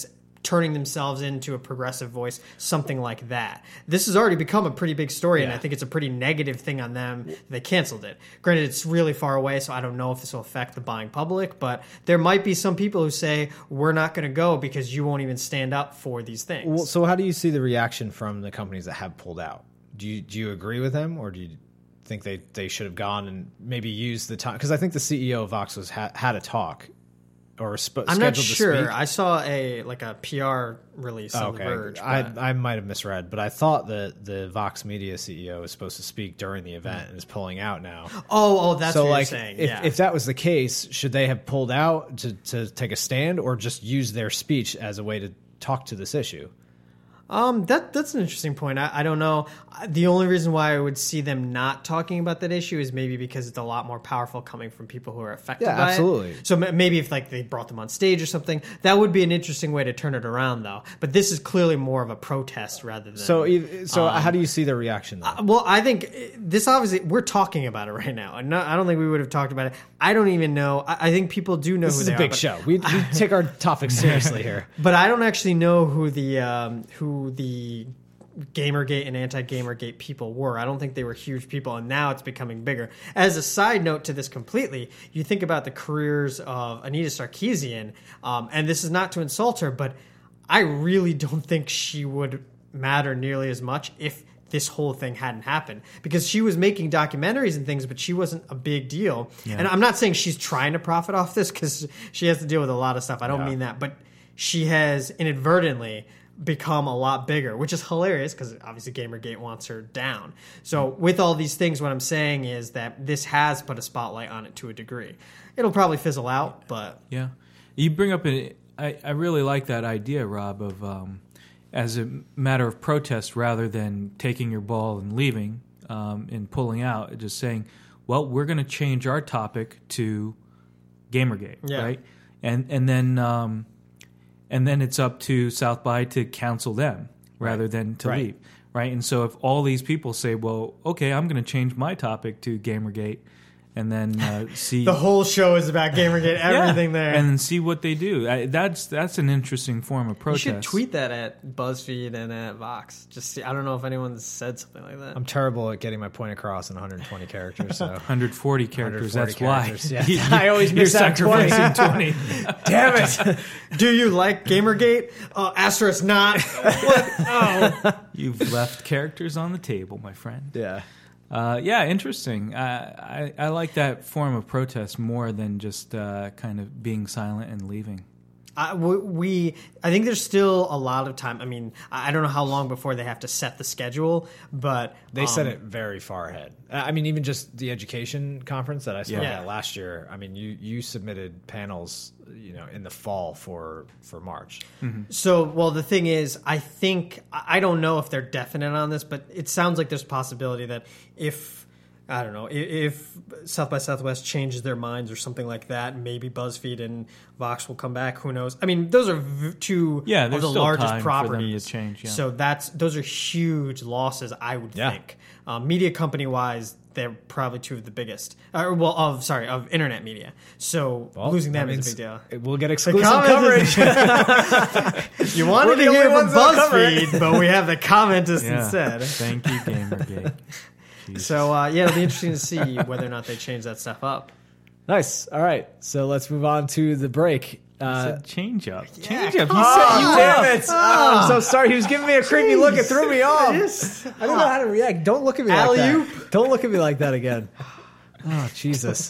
turning themselves into a progressive voice, something like that. This has already become a pretty big story, and
Yeah.
I think it's a pretty negative thing on them. They canceled it. Granted, it's really far away, so I don't know if this will affect the buying public, but there might be some people who say, we're not going to go because you won't even stand up for these things.
Well, so how do you see the reaction from the companies that have pulled out? Do you do you agree with them, or do you think they, they should have gone and maybe used the time? Because I think the C E O of Vox was ha, had a talk or sp-
I'm
scheduled
not
to
sure.
speak.
I saw a like a P R release
Oh,
on The Verge.
I
but-
I might have misread, but I thought that the Vox Media C E O was supposed to speak during the event and is pulling out now.
oh, oh, that's
so
what
like,
you're saying.
if
yeah.
if that was the case, should they have pulled out to to take a stand, or just use their speech as a way to talk to this issue?
Um, that that's an interesting point. I, I don't know. I- The only reason why I would see them not talking about that issue is maybe because it's a lot more powerful coming from people who are affected
Yeah,
by
absolutely.
it. So ma- maybe if like they brought them on stage or something, that would be an interesting way to turn it around, though. But this is clearly more of a protest rather than.
So ev- so
Um,
how do you see the reaction though?
Well, I think uh, this obviously we're talking about it right now, and no, I don't think we would have talked about it. I don't even know. I, I think people do know
This
who
is
they
a big
are, but-
show. We, we take our topics seriously here.
But I don't actually know who the um, who the Gamergate and anti-Gamergate people were. I don't think they were huge people, and now it's becoming bigger. As a side note to this completely, you think about the careers of Anita Sarkeesian, um, and this is not to insult her, but I really don't think she would matter nearly as much if this whole thing hadn't happened, because she was making documentaries and things, but she wasn't a big deal. And I'm not saying she's trying to profit off this, because she has to deal with a lot of stuff. I don't
Yeah.
mean that, but she has inadvertently become a lot bigger, which is hilarious because obviously Gamergate wants her down. So with all these things, what I'm saying is that this has put a spotlight on it to a degree. It'll probably fizzle out, but
Yeah, you bring up a. I, I really like that idea, Rob, of um, as a matter of protest rather than taking your ball and leaving um, and pulling out, just saying, "Well, we're going to change our topic to Gamergate,
Yeah.
right?" And and then um, and then it's up to South by to counsel them rather
Right.
than to
Right.
leave, right? And so if all these people say, "Well, okay, I'm going to change my topic to Gamergate," and then uh, see
the whole show is about Gamergate, everything
yeah,
there.
and then see what they do. I, that's that's an interesting form of
you
protest.
should tweet that at BuzzFeed and at Vox. Just see, I don't know if anyone's said something like that.
I'm terrible at getting my point across in one hundred twenty characters. So
one hundred forty characters.
one hundred forty
That's
characters,
why.
yeah. I always
You're
miss out twenty.
sacrificing twenty.
damn it.
Do you like Gamergate? Uh, asterisk not. What? Oh.
You've left characters on the table, my friend.
Yeah.
Uh, yeah, interesting. I, I I like that form of protest more than just uh, kind of being silent and leaving.
I, we, we, I think there's still a lot of time. I mean, I I don't know how long before they have to set the schedule, but
They
um,
set it very far ahead. I mean, even just the education conference that I spoke
Yeah.
at last year. I mean, you you submitted panels, you know, in the fall for for March.
So, well, the thing is, I think I I don't know if they're definite on this, but it sounds like there's a possibility that if I don't know i- if South by Southwest changes their minds or something like that, maybe BuzzFeed and Vox will come back. Who knows? I mean, those are v- two
Yeah,
of
there's
the
still
largest
time for them to
properties.
change, yeah.
So that's those are huge losses, I would
Yeah.
think. Um, media company wise, they're probably two of the biggest. Or well, of sorry, of internet media. So
Well,
losing
that
them is
means
a big deal.
We'll get
The
exclusive
comment
coverage.
is- you wanted
We're
to
the
hear
only
from
ones that'll cover it.
BuzzFeed, but we have the commentist
Yeah.
instead.
Thank you, Gamergate. Jesus.
So uh, yeah, it'll be interesting to see whether or not they change that stuff up.
Nice. All right. So let's move on to the break.
He
Uh,
said change up. Change up. He
oh,
said you
damn it. Oh, I'm so sorry. He was giving me a creepy look. It threw me off.
Yes.
I don't know how to react. Don't look at me like
Alley-oop.
that. Don't look at me like that again. Oh, Jesus.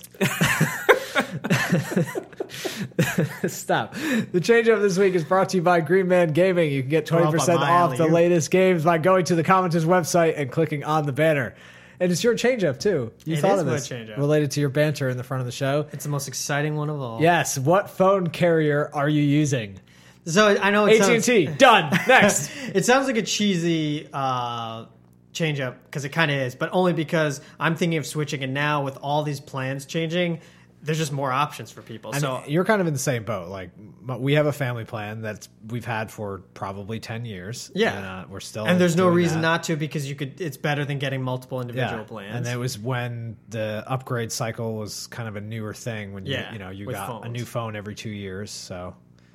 Stop. The change up this week is brought to you by Green Man Gaming. You can get twenty percent
my
off the
alley-oop.
latest games by going to the Commenters website and clicking on the banner. And it's your change up, too. You
It
thought
is
of
my
this
change-up.
related to your banter in the front of the show.
It's the most exciting one of all.
Yes. What phone carrier are you using?
So I know it
A T and
sounds,
T. Done. Next.
it sounds like a cheesy uh, change up because it kind of is, but only because I'm thinking of switching, and now with all these plans changing, there's just more options for people.
I
so
mean, you're kind of in the same boat. Like m- we have a family plan that's we've had for probably ten years.
Yeah.
and, uh, we're still
and there's no
doing
reason
that.
not to because you could. It's better than getting multiple individual
Yeah.
plans.
And it was when the upgrade cycle was kind of a newer thing. When you
Yeah,
you know you
with
got a
phones.
new phone every two years. So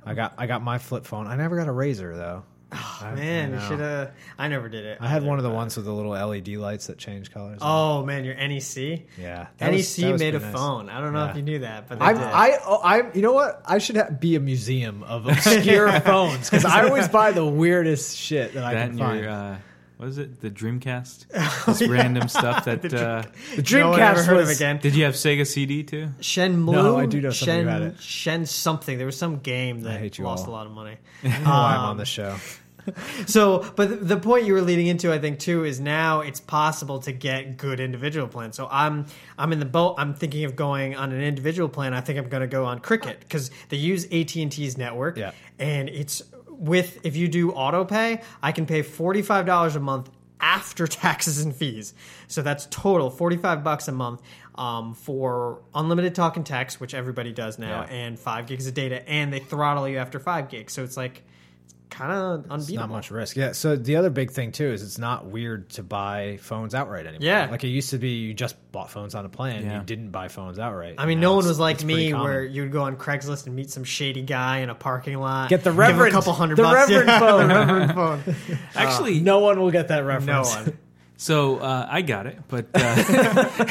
I got I got my flip phone. I never got a Razor though. I,
Man,
I
you
know.
should have. I never did it.
I had
either,
one of the
but-
ones with the little L E D lights that change colors.
Oh man, your N E C.
yeah. that was-
N E C
that was
made a
pretty nice.
phone. I don't know
Yeah.
if you knew that, but they
I'm,
did.
I, oh, I, you know what? I should ha- be a museum of obscure phones because I always buy the weirdest shit that I
That
can
and
find.
your, uh, what is it? The Dreamcast? This random stuff that. Uh,
the
no one ever
Dreamcast
heard of
was
again.
did you have Sega C D too?
Shenmue.
No, I do know something
Shen,
about it.
Shen something. There was some game that
hate you
lost
all.
a lot of money.
I don't know why I'm
Um,
on the show.
So, but the point you were leading into, I think, too, is now it's possible to get good individual plans. So I'm, I'm in the boat. I'm thinking of going on an individual plan. I think I'm going to go on Cricket because they use A T and T's network,
Yeah.
and it's with if you do auto pay, I can pay forty-five dollars a month after taxes and fees. So that's total forty-five bucks a month um, for unlimited talk and text, which everybody does now,
Yeah.
and five gigs of data, and they throttle you after five gigs. So it's like kind of unbeatable.
It's not much risk. Yeah. So the other big thing too is it's not weird to buy phones outright anymore.
Yeah.
Like it used to be, you just bought phones on a plan.
Yeah.
You didn't buy phones outright.
I mean,
Now
no one
it's-
was like
it's pretty
me,
common.
where you'd go on Craigslist and meet some shady guy in a parking lot.
Get the
give him
Reverend-
a couple hundred
the
bucks.
Reverend
Yeah,
phone.
the Reverend phone.
Actually,
no one will get that reference.
No one.
So uh, I got it, but uh,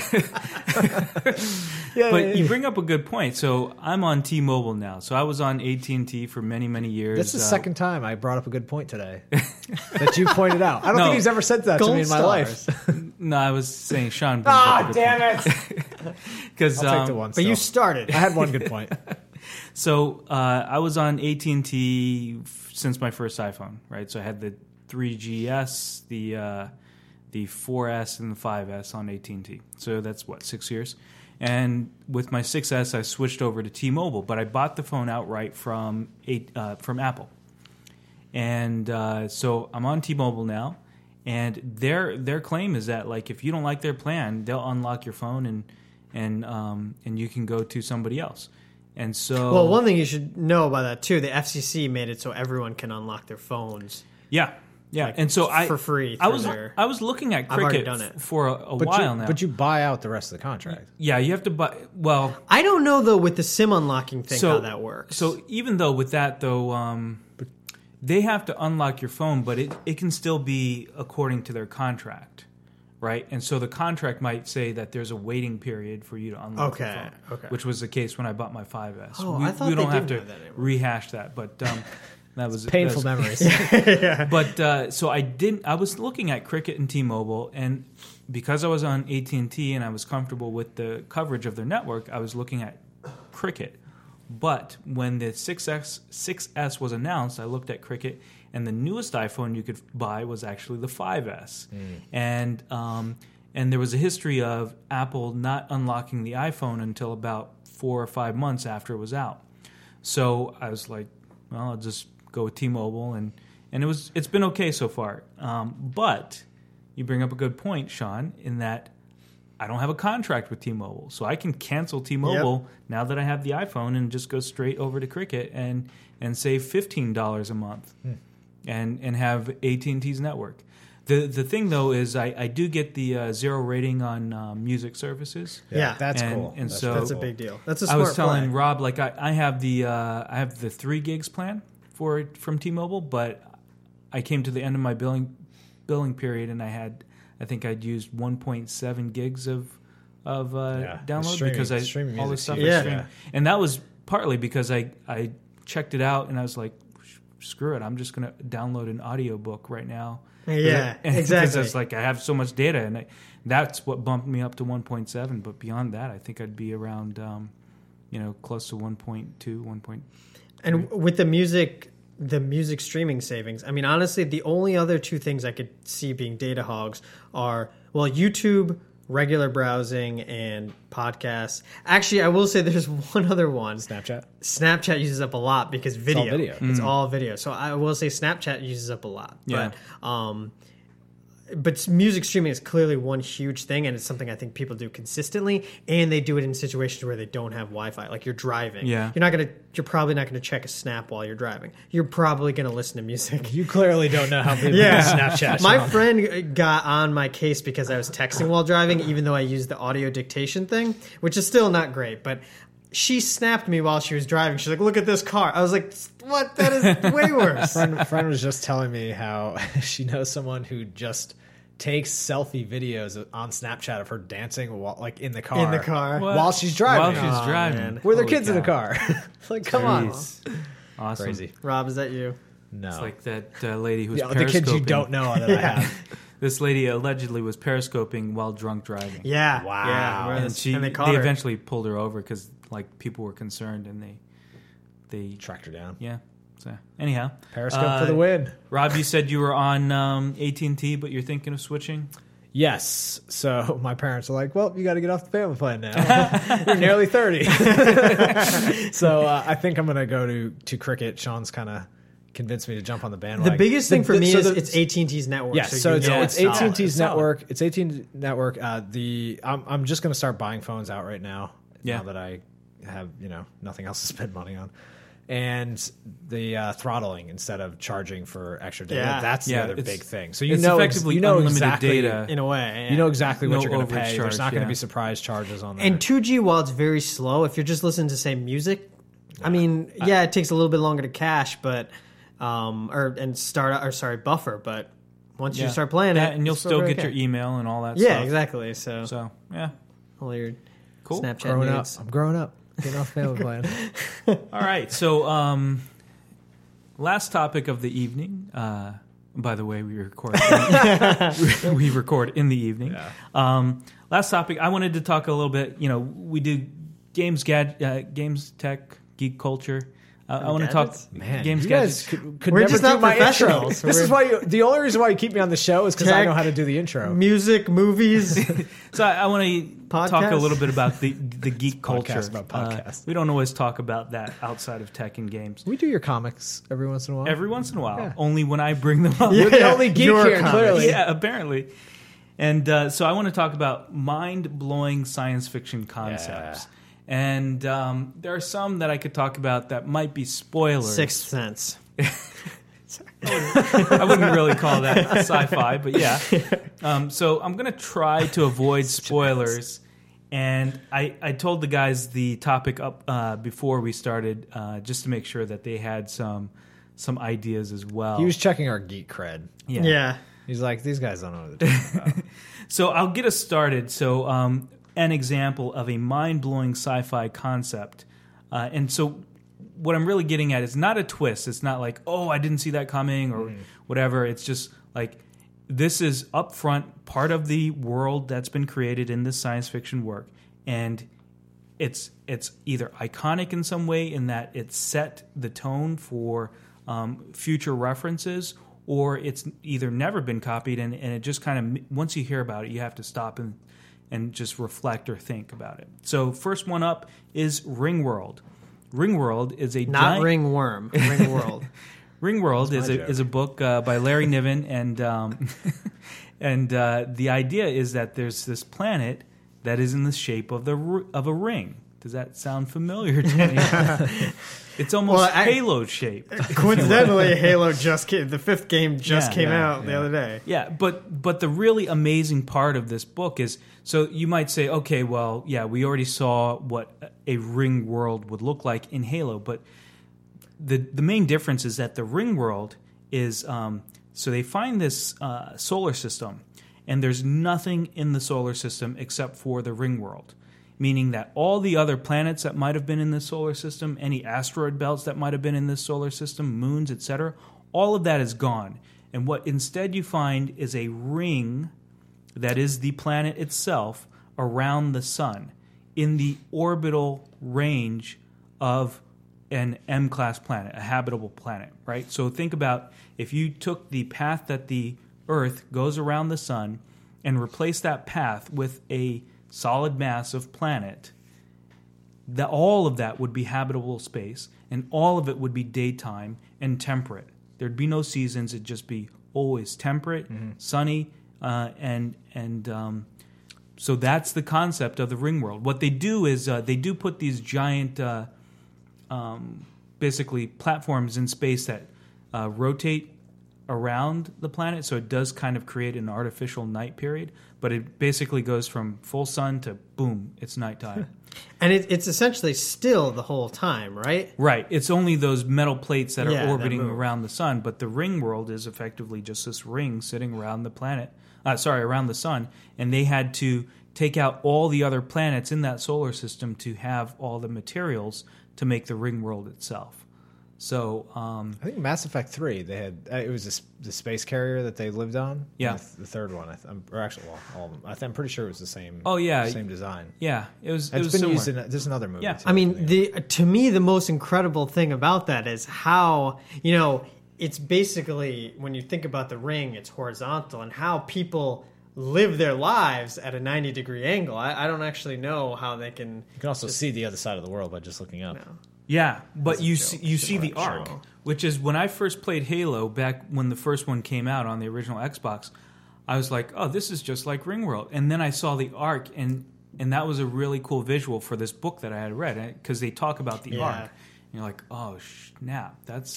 yeah,
but you bring up a good point. So I'm on T-Mobile now. So I was on A T and T for many many years.
That's the
Uh,
second time I brought up a good point today that you pointed out. I don't
No.
think he's ever said that to
Gold
me in my
stars.
life.
No, I was saying Sean. brings up a
Ah,
good
damn
point.
it!
Because
I'll take the one.
But you
still.
started.
I had one good point.
So uh, I was on A T and T since my first iPhone, right? So I had the three G S, the uh, the four S, and the five S on A T and T. So that's what, six years. And with my six S, I switched over to T-Mobile, but I bought the phone outright from eight, uh, from Apple. And uh, so I'm on T-Mobile now, and their their claim is that like if you don't like their plan, they'll unlock your phone and and um, and you can go to somebody else. And so
Well, one thing you should know about that too, the F C C made it so everyone can unlock their phones.
yeah, yeah,
like,
and so I
for free
I
through
was
their-
I was looking at
I've already
Cricket
done
f-
it.
for a, a
But
while
you,
now.
but you buy out the rest of the contract.
yeah, you have to buy. Well,
I don't know though with the SIM unlocking thing
so
how that works.
So even though with that though, um, they have to unlock your phone, but it it can still be according to their contract, right? And so the contract might say that there's a waiting period for you to unlock
Okay,
the phone,
okay.
which was the case when I bought my five S.
Oh,
we,
I thought
we don't
they
have to
didn't have that anymore.
rehash that, but um, that was
Painful
that was-
memories.
But uh, so I didn't. I was looking at Cricket and T-Mobile, and because I was on A T and T and I was comfortable with the coverage of their network, I was looking at Cricket. But when the six S six S was announced, I looked at Cricket, and the newest iPhone you could buy was actually the five S, and um, and there was a history of Apple not unlocking the iPhone until about four or five months after it was out. So I was like, well, I'll just go with T-Mobile, and, and it was it's been okay so far. Um, but you bring up a good point, Sean, in that I don't have a contract with T-Mobile, so I can cancel T-Mobile now that I have the iPhone and just go straight over to Cricket and and save fifteen dollars a month,
Hmm.
and and have A T and T's network. The the thing though is I, I do get the uh, zero rating on uh, music services.
Yeah.
that's
And-
cool.
and
That's
so-
really
That's a
cool.
big deal. That's a
I
smart
was telling
play.
Rob like I, I have the uh, I have the three gigs plan for from T-Mobile, but I came to the end of my billing billing period and I had I think I'd used one point seven gigs of of uh,
Yeah,
download
streaming-
because I
streaming
all
music
this stuff
too.
I
Yeah.
streamed.
Yeah.
And that was partly because I I checked it out and I was like, screw it, I'm just gonna download an audiobook right now.
Yeah,
Because
exactly.
it's like I have so much data, and I, that's what bumped me up to one point seven. But beyond that, I think I'd be around, um, you know, close to one point two, one point.
And with the music, the music streaming savings, I mean, honestly, the only other two things I could see being data hogs are, well, YouTube, regular browsing, and podcasts. Actually, I will say there's one other one.
Snapchat.
Snapchat uses up a lot because video.
all video.
It's all video. So I will say Snapchat uses up a lot.
Yeah.
But, um, but music streaming is clearly one huge thing, and it's something I think people do consistently, and they do it in situations where they don't have Wi-Fi. Like you're driving.
Yeah.
You're not gonna. You're probably not gonna check a snap while you're driving. You're probably gonna listen to music.
You clearly don't know how people
Yeah.
use Snapchat.
My
Sean.
friend got on my case because I was texting while driving, even though I used the audio dictation thing, which is still not great. But she snapped me while she was driving. She's like, "Look at this car." I was like, "What? That is way worse."
friend, friend was just telling me how she knows someone who just takes selfie videos on Snapchat of her dancing while, like in the car,
In the car.
What?
while she's driving,
While she's
Oh,
driving.
man.
with her
Holy
kids in the
cow.
car. Like, come on,
Jeez. Awesome.
crazy.
Rob, is that you?
No,
It's like that uh, lady who was
yeah, the kids you
periscoping.
don't know that I have.
This lady allegedly was periscoping while drunk driving.
Yeah.
Wow.
Yeah. where
And
this-
she,
and they
they,
caught her.
eventually pulled her over because like people were concerned and they, they,
Tracked her down.
yeah. So anyhow,
Periscope
Uh,
for the win.
Rob, you said you were on um, A T and T, but you're thinking of switching.
Yes. So my parents are like, well, you got to get off the family plan now. You're nearly thirty. So uh, I think I'm going to go to, to cricket. Sean's kind of convinced me to jump on the bandwagon.
The biggest thing
The-
for
the-
me
so
is
the-
it's A T and T's network.
Yeah, so,
you
it's,
know
it's
solid.
A T and T's
It's solid.
network. It's A T and T network. Uh, the I'm I'm just going to start buying phones out right now.
Yeah.
Now that I have you know nothing else to spend money on, and the uh, throttling instead of charging for extra data.
Yeah.
That's
Yeah,
the other
it's-
big thing. So you
it's
know ex-
effectively
you know
unlimited
exactly
data.
in a way.
You know exactly what
No
you're going to
overage
pay.
charge,
There's not going to
yeah.
be surprise charges on there.
And two G, while it's very slow, if you're just listening to say music, I mean, yeah, it takes a little bit longer to cache, but um, or and start or sorry, buffer. But once
Yeah.
you start playing
Yeah,
it,
and you'll
it's
still
very
get
okay.
your email and all that
Yeah,
stuff.
exactly. So,
So, yeah.
all your
Cool.
Snapchat
growing up,
nudes.
I'm growing up. Getting off the family plan.
All right. So, um, last topic of the evening. Uh, by the way, we record we record in the evening.
Yeah.
Um, last topic. I wanted to talk a little bit. You know, we do games, gad, uh, games, tech, geek culture. Uh, I want to talk
gadgets?
Man,
games,
you
gadgets.
guys could, could
We're
never
just
do
not
my intro.
professionals.
This is
We're-
why you, the only reason why you keep me on the show is because I
Tech,
know how to do the intro.
music, movies.
So I, I want to talk a
Podcast?
little bit about the the geek culture.
podcast about
Uh,
podcasts.
we don't always talk about that outside of tech and games.
We do your comics every once in a while.
Every once in a while,
Yeah.
only when I bring them up.
You're the
Yeah,
only geek
your
here,
comics.
clearly.
Yeah, apparently. And uh, so I want to talk about mind-blowing science fiction concepts. And um, there are some that I could talk about that might be spoilers.
Sixth Sense.
I wouldn't really call that sci-fi, but yeah. Um, so I'm going to try to avoid spoilers. And I, I told the guys the topic up uh, before we started, uh, just to make sure that they had some some ideas as well.
He was checking our geek cred.
yeah.
Yeah.
He's like, these guys don't know what they're talking about.
So I'll get us started. So um, an example of a mind-blowing sci-fi concept. Uh, and so what I'm really getting at is not a twist. It's not like, oh, I didn't see that coming or whatever. It's just like this is upfront part of the world that's been created in this science fiction work. And it's it's either iconic in some way in that it set the tone for um, future references, or it's either never been copied and, and it just kind of, once you hear about it, you have to stop and and just reflect or think about it. So first one up is Ringworld. Ringworld is a
Not
giant,
Ringworm. Ringworld.
Ringworld is
my
a
joke.
is a book uh, by Larry Niven, and um, and uh, the idea is that there's this planet that is in the shape of the r- of a ring. Does that sound familiar to you? It's almost
Well, I-
Halo shaped.
Coincidentally, Halo just came. The fifth game just
Yeah,
came
yeah,
out the
yeah.
other day.
Yeah, but but the really amazing part of this book is, so you might say, okay, well, yeah, we already saw what a ring world would look like in Halo, but the the main difference is that the ring world is um, so they find this uh, solar system, and there's nothing in the solar system except for the ring world. Meaning that all the other planets that might have been in this solar system, any asteroid belts that might have been in this solar system, moons, et cetera, all of that is gone. And what instead you find is a ring that is the planet itself around the sun in the orbital range of an M-class planet, a habitable planet, right? So think about if you took the path that the Earth goes around the sun and replaced that path with a solid mass of planet, that all of that would be habitable space, and all of it would be daytime and temperate. There'd be no seasons; it'd just be always temperate, mm-hmm. sunny, uh, and and um, so that's the concept of the ring world. What they do is uh, they do put these giant, uh, um, basically platforms in space that uh, rotate around the planet, so it does kind of create an artificial night period, but it basically goes from full sun to boom, it's nighttime.
And it, it's essentially still the whole time, right?
Right. It's only those metal plates that are
Yeah, that
orbiting
move.
around the sun, but the ring world is effectively just this ring sitting around the planet, uh, sorry, around the sun, and they had to take out all the other planets in that solar system to have all the materials to make the ring world itself. So, um,
I think Mass Effect three, they had uh, it was this, the space carrier that they lived on.
Yeah.
And the third one, I th- I'm, or actually, well, all of them. I th- I'm pretty sure it was the same.
Oh, yeah.
same design.
yeah, it was. It
It's
was
been
similar.
used in there's another movie.
Yeah.
too,
I mean,
think.
the to me the most incredible thing about that is how, you know, it's basically when you think about the ring, it's horizontal, and how people live their lives at a ninety degree angle. I, I don't actually know how they can.
You can also see the other side of the world by just looking up.
You know.
Yeah, but
That's a
you
joke.
see, you see the
Sure.
arc, which is when I first played Halo back when the first one came out on the original Xbox. I was like, "Oh, this is just like Ringworld," and then I saw the arc, and and that was a really cool visual for this book that I had read because they talk about the
Yeah.
arc. And you're like, "Oh snap, that's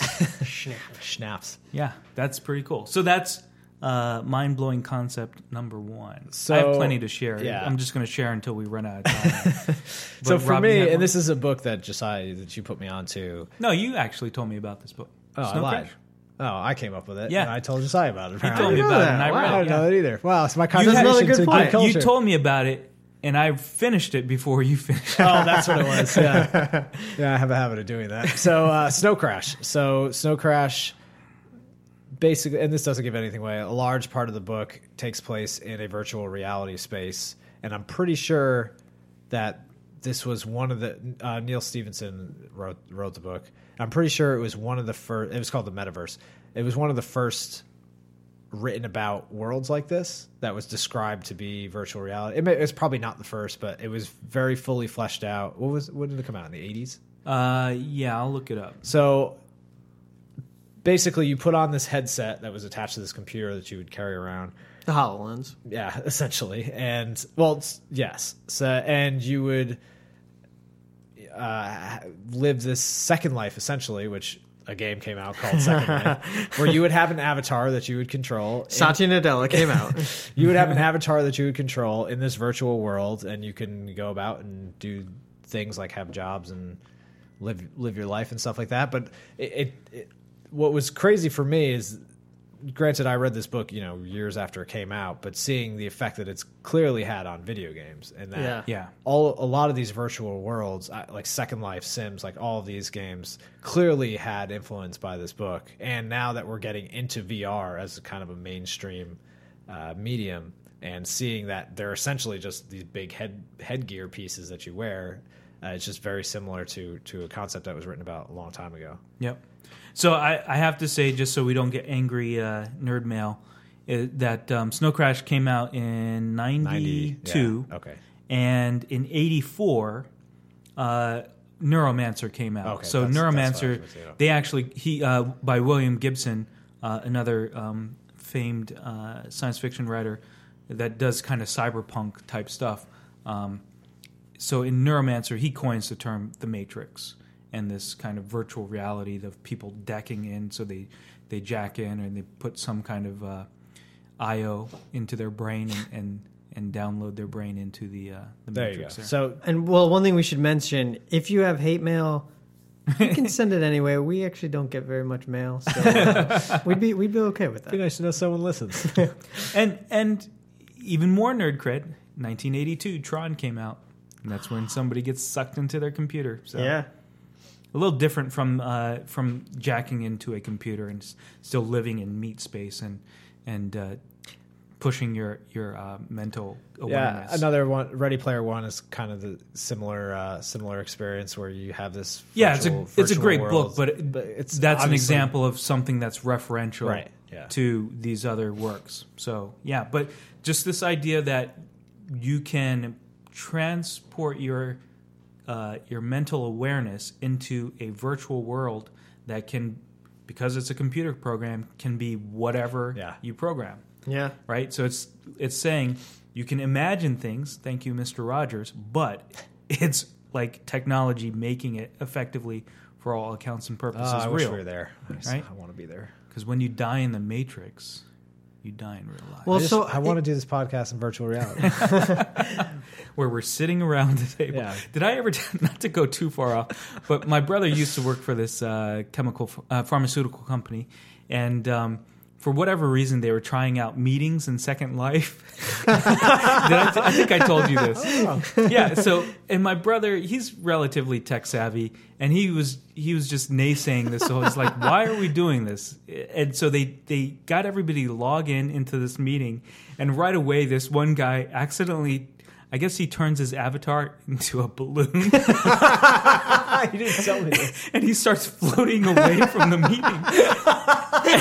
Schnapps.
yeah, that's pretty cool." So that's uh, mind blowing concept number one.
So-
I have plenty to share.
yeah.
I'm just going to share until we run out of time.
So
But
for
Rob, you
me,
had
and
one?
this is a book that Josiah that you put me onto.
no, you actually told me about this book.
Oh, I
Snow
lied.
Crash.
Oh, I came up with it.
Yeah.
and I told Josiah about it.
He
apparently.
told me
know
about it,
that.
and I
Wow.
I
read
don't
it.
know
yeah.
that either. Wow, so my
You
contribution
had-
another good
to
point.
geek culture.
You told me about it, and I finished it before you finished.
Oh, that's what it was. Yeah, yeah. I have a habit of doing that. So, uh, Snow Crash. So, Snow Crash. Basically, and this doesn't give anything away. A large part of the book takes place in a virtual reality space, and I'm pretty sure that this was one of the uh, Neil Stephenson wrote wrote the book. I'm pretty sure it was one of the first. It was called the Metaverse. It was one of the first written about worlds like this that was described to be virtual reality. It may, it's probably not the first, but it was very fully fleshed out. What was when did it come out in the eighties?
Uh, yeah, I'll look it up.
So basically, you put on this headset that was attached to this computer that you would carry around.
The HoloLens.
Yeah, essentially, and well, it's- yes. So and you would uh, live this second life essentially, which a game came out called Second Life, where you would have an avatar that you would control.
Satya Nadella came out.
You would have an avatar that you would control in this virtual world, and you can go about and do things like have jobs and live live your life and stuff like that. But it, it, it what was crazy for me is, granted, I read this book, you know, years after it came out, but seeing the effect that it's clearly had on video games, and that
Yeah.
Yeah.
all a lot of these virtual worlds, uh, like Second Life, Sims, like all of these games, clearly had influence by this book. And now that we're getting into V R as a kind of a mainstream uh, medium, and seeing that they're essentially just these big head headgear pieces that you wear, uh, it's just very similar to to a concept that was written about a long time ago.
Yep. So I, I have to say, just so we don't get angry uh, nerd mail, uh, that um, Snow Crash came out in ninety-two,
yeah, okay.
and in eighty-four, uh, Neuromancer came out.
Okay,
so
that's- that's what I was
Neuromancer,
gonna say, yeah.
they actually he uh, by William Gibson, uh, another um, famed uh, science fiction writer that does kind of cyberpunk type stuff. Um, so in Neuromancer, he coins the term the Matrix, and this kind of virtual reality of people decking in, so they, they jack in and they put some kind of uh, I O into their brain and, and, and download their brain into the uh, the
There you go.
Matrix. There.
So
And well, one thing we should mention: if you have hate mail, you can send it anyway. We actually don't get very much mail, so uh, we'd be we'd be okay with
it'd be
that.
nice to know someone listens.
and and even more nerd cred, nineteen eighty-two, Tron came out, and that's when somebody gets sucked into their computer. So
Yeah,
a little different from uh, from jacking into a computer and s- still living in meat space and and uh, pushing your your uh, mental awareness.
Yeah, another one. Ready Player One is kind of the similar uh, similar experience where you have this.
yeah, it's a
virtual-
it's a
virtual
great
world,
book, but, it,
but it's
that's an
obviously-
example of something that's referential
Right, yeah.
to these other works. So yeah, but just this idea that you can transport your uh, your mental awareness into a virtual world that can, because it's a computer program, can be whatever
Yeah.
you program.
yeah.
Right? So it's it's saying you can imagine things, thank you, Mister Rogers, but it's like technology making it effectively, for all accounts and
Oh,
purposes,
I wish
real.
we were there. I, just-
Right?
I want to be there.
Because when you die in the Matrix, you die in real life.
Well,
I, just,
so
I want to do this podcast in virtual reality.
Where we're sitting around the table.
Yeah.
Did I ever, not to go too far off, but my brother used to work for this uh, chemical, uh, pharmaceutical company, and um, for whatever reason, they were trying out meetings in Second Life. Did I, th- I think I told you this.
Oh.
Yeah, so, and my brother, he's relatively tech savvy, and he was he was just naysaying this. So he's like, why are we doing this? And so they, they got everybody to log in into this meeting, and right away, this one guy accidentally, I guess he turns his avatar into a balloon.
You didn't tell me this.
And he starts floating away from the meeting.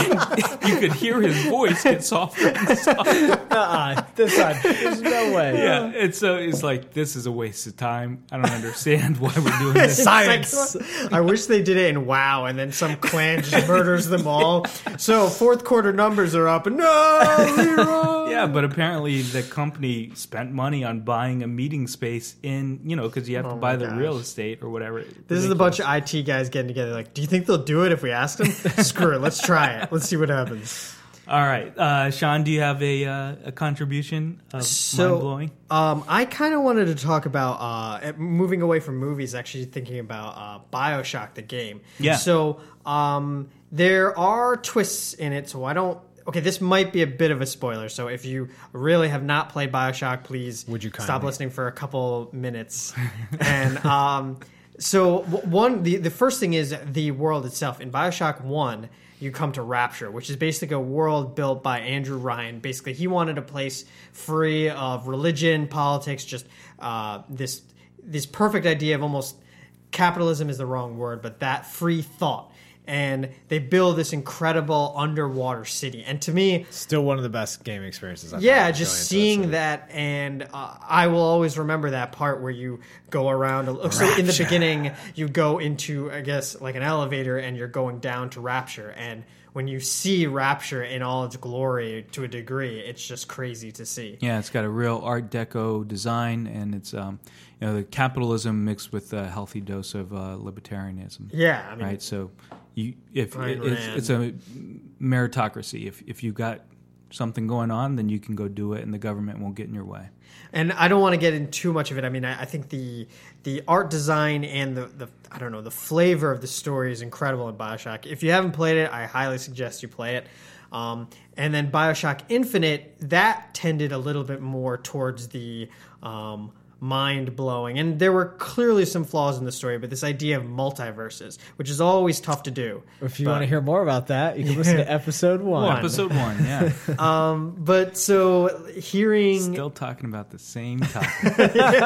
And you could hear his voice get softer and softer.
Uh-uh. This time, there's no way.
Yeah, and so it's like, this is a waste of time. I don't understand why we're doing this.
Science.
I wish they did it in WoW, and then some clan just murders them all. So fourth quarter numbers are up, and no, Leroy.
Yeah, but apparently the company spent money on buying a meeting space in, you know, because you have
Oh
to buy
my
the
gosh.
real estate or whatever.
This is a bunch of I T guys getting together. Like, do you think they'll do it if we ask them? Screw it. Let's try it. Let's see what happens.
All right, uh, Sean, do you have a uh, a contribution of
So,
mind blowing?
Um, I kind of wanted to talk about uh, moving away from movies. Actually, thinking about uh, BioShock, the game.
Yeah.
So um, there are twists in it. So I don't. Okay, this might be a bit of a spoiler. So if you really have not played BioShock, please
Would you
stop
kindly?
listening for a couple minutes. and um, so w- one, the the first thing is the world itself. In BioShock One, you come to Rapture, which is basically a world built by Andrew Ryan. Basically, he wanted a place free of religion, politics, just uh, this this perfect idea of almost capitalism is the wrong word, but that free thought. And they build this incredible underwater city. And to me,
Still one of the best game experiences I've
yeah,
had
just
going into
seeing
city.
that, and uh, I will always remember that part where you go around. A, so in the
Rapture.
beginning, you go into, I guess, like an elevator, and you're going down to Rapture. And when you see Rapture in all its glory to a degree, it's just crazy to see.
Yeah, it's got a real Art Deco design, and it's um, you know, the capitalism mixed with a healthy dose of uh, libertarianism.
Yeah, I mean,
Right, so you if
Ayn
it, it's, it's a meritocracy. If if you got something going on, then you can go do it, and the government won't get in your way.
and I don't want to get into too much of it. I mean, I, I think the the art design and the, the I don't know the flavor of the story is incredible in BioShock. If you haven't played it, I highly suggest you play it. Um, and then BioShock Infinite, that tended a little bit more towards the um, mind-blowing. And there were clearly some flaws in the story, but this idea of multiverses, which is always tough to do.
If you
But-
want to hear more about that, you can listen to episode one.
One.
Episode one, yeah.
Um, but so hearing...
Still talking about the same topic.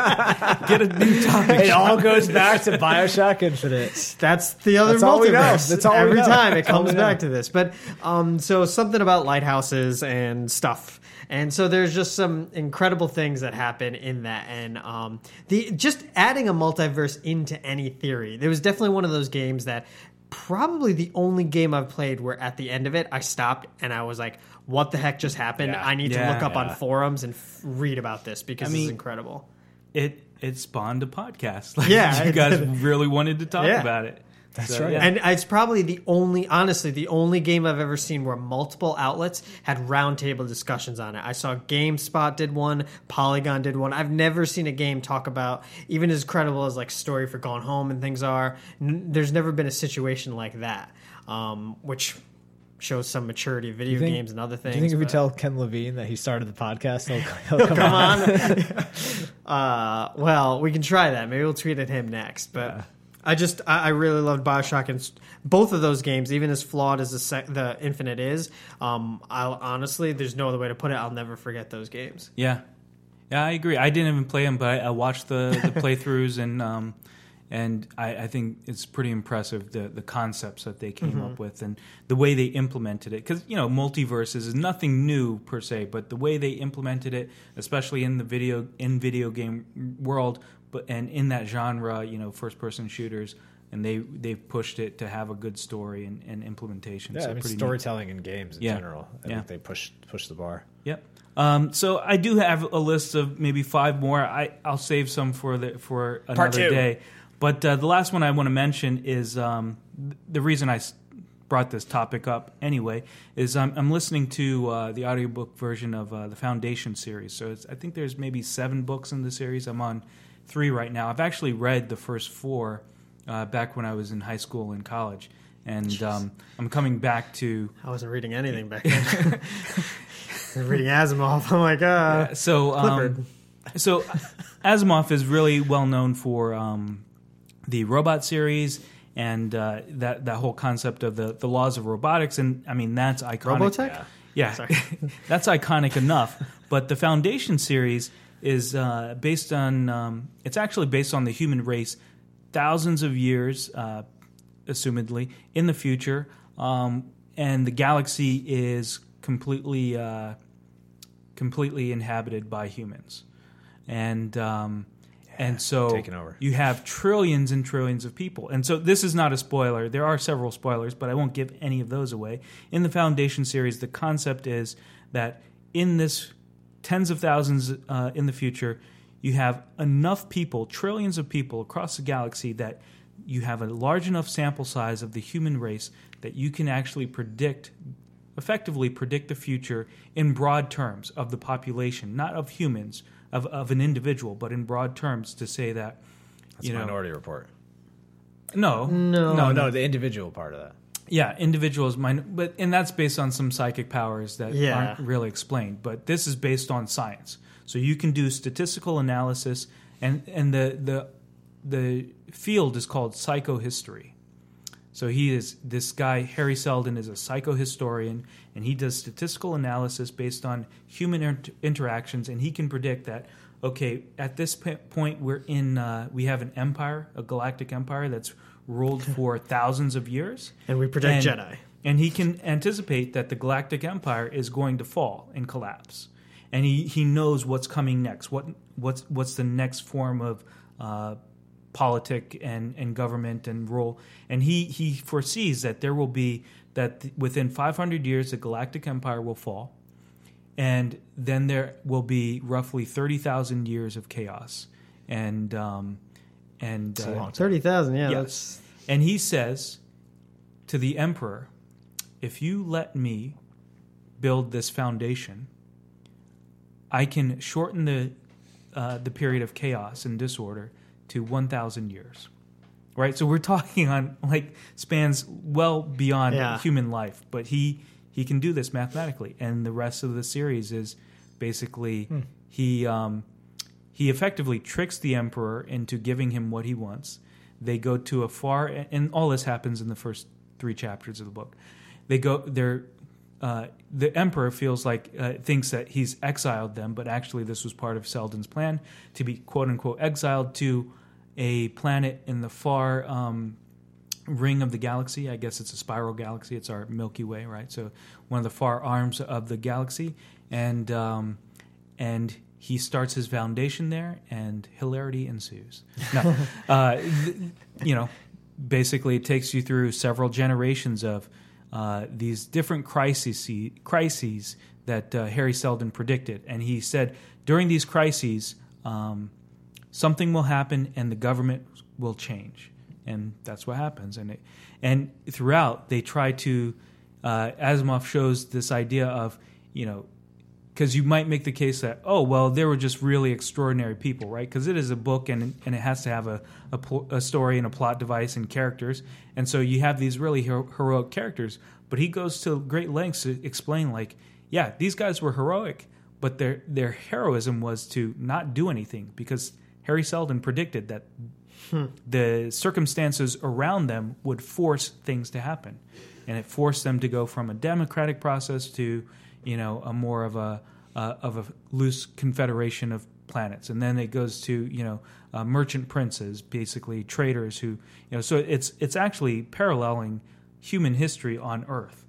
Get a new topic.
It all goes back to BioShock Infinite.
That's the other
That's all we know.
multiverse.
That's all we
Every
know.
time it
That's all
comes
we know.
back to this. But um, so something about lighthouses and stuff. And so there's just some incredible things that happen in that. And um, the just adding a multiverse into any theory. There was definitely one of those games that probably the only game I've played where at the end of it I stopped and I was like, what the heck just happened?
Yeah.
I need to
Yeah,
look up
yeah.
on forums and f- read about this because
I mean,
it's incredible.
It it spawned a podcast. Like,
Yeah,
you
it
guys
did.
really wanted to talk
Yeah.
about it.
That's
So,
right.
yeah.
And it's probably the only, honestly, the only game I've ever seen where multiple outlets had roundtable discussions on it. I saw GameSpot did one, Polygon did one. I've never seen a game talk about, even as credible as like Story for Gone Home and things are, n- there's never been a situation like that, um, which shows some maturity of video
think-
games and other things.
Do you think if we
but-
tell Ken Levine that he started the podcast, he'll, he'll come,
Come
on?
on. uh, well, we can try that. Maybe we'll tweet at him next. But
Yeah.
I just I, I really loved BioShock and s- both of those games, even as flawed as the sec- the Infinite is. Um, I'll honestly, there's no other way to put it. I'll never forget those games.
Yeah, yeah, I agree. I didn't even play them, but I, I watched the, the playthroughs, and um, and I, I think it's pretty impressive the the concepts that they came up with and the way they implemented it. Because you know, multiverses is nothing new per se, but the way they implemented it, especially in the video in video game world, but and in that genre, you know, first person shooters. And they they've pushed it to have a good story and, and implementation.
Yeah,
so
I mean,
pretty neat.
storytelling in games in
Yeah.
general. I
Yeah.
think they push push the bar.
Yep. Um, so I do have a list of maybe five more. I I'll save some for the for another
Part two.
day. But uh, the last one I want to mention is um, th- the reason I s- brought this topic up anyway, is I'm, I'm listening to uh, the audiobook version of uh, the Foundation series. So it's, I think there's maybe seven books in the series. I'm on three right now. I've actually read the first four uh, back when I was in high school and college. And um, I'm coming back to...
I wasn't reading anything back then. I was reading Asimov. I'm like, uh,
yeah, so, um, so Asimov is really well known for um, the Robot series and uh, that that whole concept of the, the laws of robotics, and I mean that's iconic.
Robotech?
Yeah, yeah. That's iconic enough. But the Foundation series is uh, based on. Um, it's actually based on the human race, thousands of years, uh, assumedly, in the future, um, and the galaxy is completely uh, completely inhabited by humans, and. Um, And so
taken over.
You have trillions and trillions of people. And so this is not a spoiler. There are several spoilers, but I won't give any of those away. In the Foundation series, the concept is that in this tens of thousands uh, in the future, you have enough people, trillions of people across the galaxy, that you have a large enough sample size of the human race that you can actually predict, effectively predict the future in broad terms of the population, not of humans, Of, of an individual, but in broad terms to say that,
That's
you know,
Minority Report.
No,
No.
No, no, the individual part of that.
yeah, individuals, min- but and that's based on some psychic powers that
Yeah.
aren't really explained. But this is based on science, so you can do statistical analysis, and and the the the field is called psychohistory. So he is this guy Harry Seldon is a psychohistorian, and he does statistical analysis based on human inter- interactions, and he can predict that. Okay, at this p- point, we're in. Uh, we have an empire, a galactic empire that's ruled for thousands of years,
and we protect
and,
Jedi.
and he can anticipate that the galactic empire is going to fall and collapse, and he, he knows what's coming next. What what's what's the next form of uh, politic and, and government and rule, and he, he foresees that there will be that within five hundred years the galactic empire will fall, and then there will be roughly thirty thousand years of chaos, and um, and uh,
thirty thousand, yeah,
yes.
that's
And he says to the emperor, if you let me build this foundation, I can shorten the uh, the period of chaos and disorder to one thousand years. Right? So we're talking on like spans well beyond
Yeah.
human life, but he he can do this mathematically, and the rest of the series is basically
Hmm.
he um, he effectively tricks the emperor into giving him what he wants. They go to a far, and all this happens in the first three chapters of the book. They go, they're, uh, the emperor feels like, uh, thinks that he's exiled them, but actually this was part of Seldon's plan to be quote unquote exiled to a planet in the far um, ring of the galaxy. I guess it's a spiral galaxy. It's our Milky Way, right? So one of the far arms of the galaxy, and um, and he starts his foundation there, and hilarity ensues. No, uh, th- you know, basically it takes you through several generations of uh, these different crises, crises that uh, Harry Seldon predicted, and he said during these crises, um, something will happen, and the government will change, and that's what happens. And it, and throughout, they try to uh, Asimov shows this idea of, you know. Because you might make the case that, oh, well, they were just really extraordinary people, right? Because it is a book, and and it has to have a, a, pl- a story and a plot device and characters. And so you have these really hero- heroic characters. But he goes to great lengths to explain, like, yeah, these guys were heroic, but their their heroism was to not do anything. Because Harry Seldon predicted that hmm. the circumstances around them would force things to happen. And it forced them to go from a democratic process to... you know, a more of a uh, of a loose confederation of planets, and then it goes to you know uh, merchant princes, basically traders who you know. So it's it's actually paralleling human history on Earth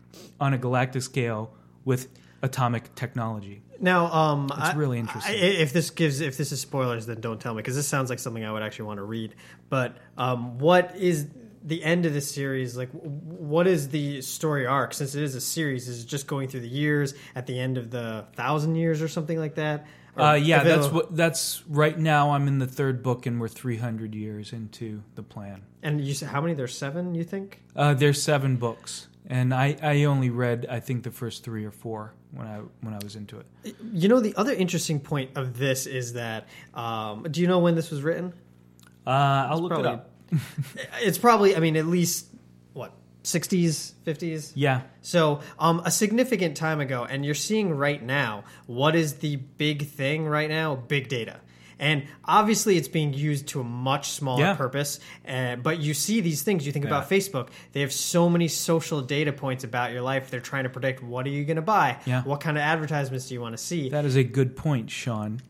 on a galactic scale with atomic technology.
Now, um,
it's
I,
really interesting.
I, if this gives if this is spoilers, then don't tell me, because this sounds like something I would actually want to read. But um, what is the end of this series? Like, what is the story arc? Since it is a series, is it just going through the years at the end of the thousand years or something like that? Or
Uh, yeah,
if
that's
it'll-
what. That's right now. I'm in the third book, and we're three hundred years into the plan.
And you said how many? There's seven. You think?
Uh, there's seven books, and I, I only read I think the first three or four when I when I was into it.
You know, the other interesting point of this is that. Um, do you know when this was written?
Uh, I'll look
probably-
it up.
It's probably. I mean, at least what sixties, fifties.
Yeah,
So, um, a significant time ago, and you're seeing right now, what is the big thing right now? Big data. And obviously, it's being used to a much smaller
Yeah.
purpose. Uh, but you see these things. You think about Facebook. They have so many social data points about your life. They're trying to predict what are you going to buy?
Yeah.
What kind of advertisements do you want to see?
that is a good point, Sean.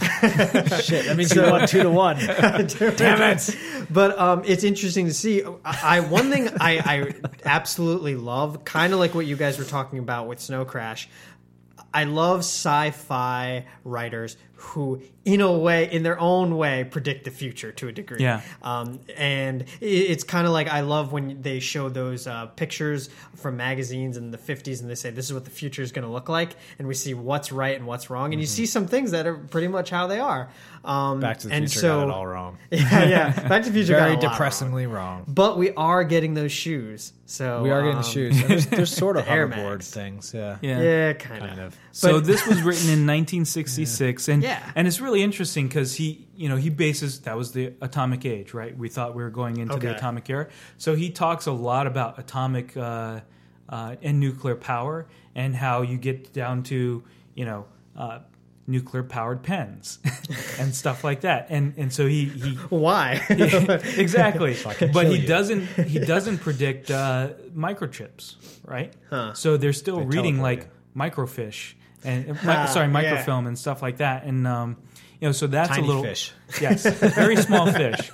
Shit, that means you won two to one.
Damn it! But um, it's interesting to see. I, I one thing I, I absolutely love, kind of like what you guys were talking about with Snow Crash. I love sci-fi writers who, in a way, in their own way, predict the future to a degree.
Yeah.
Um, and it, it's kind of like I love when they show those uh, pictures from magazines in the fifties and they say, this is what the future is going to look like. And we see what's right and what's wrong. And you see some things that are pretty much how they are. Um,
Back to the
and
Future
so,
got it all wrong.
Yeah, yeah. Back to the Future got
Very
a lot wrong.
depressingly wrong.
But we are getting those shoes. So
We are getting
um,
the shoes. And there's, there's sort of
the Air
hoverboard
Max.
things. Yeah.
Yeah.
Yeah, kind,
Kind of.
So
But-
this was written in nineteen sixty-six, and
Yeah.
and it's really interesting because he, you know, he bases that was the atomic age, right? We thought we were going into the
Okay.
atomic era, so he talks a lot about atomic uh, uh, and nuclear power and how you get down to, you know, uh, nuclear powered pens and stuff like that, and and so he he
Why?
exactly.
Fucking
But
kill
he
you.
doesn't. He doesn't predict uh, microchips, right?
Huh.
So they're still
They
reading
teleport
like microfish and uh, mi-
Ah,
sorry,
yeah.
microfilm and stuff like that. And um, you know, so that's
Tiny
a little
fish.
Yes, very small fish.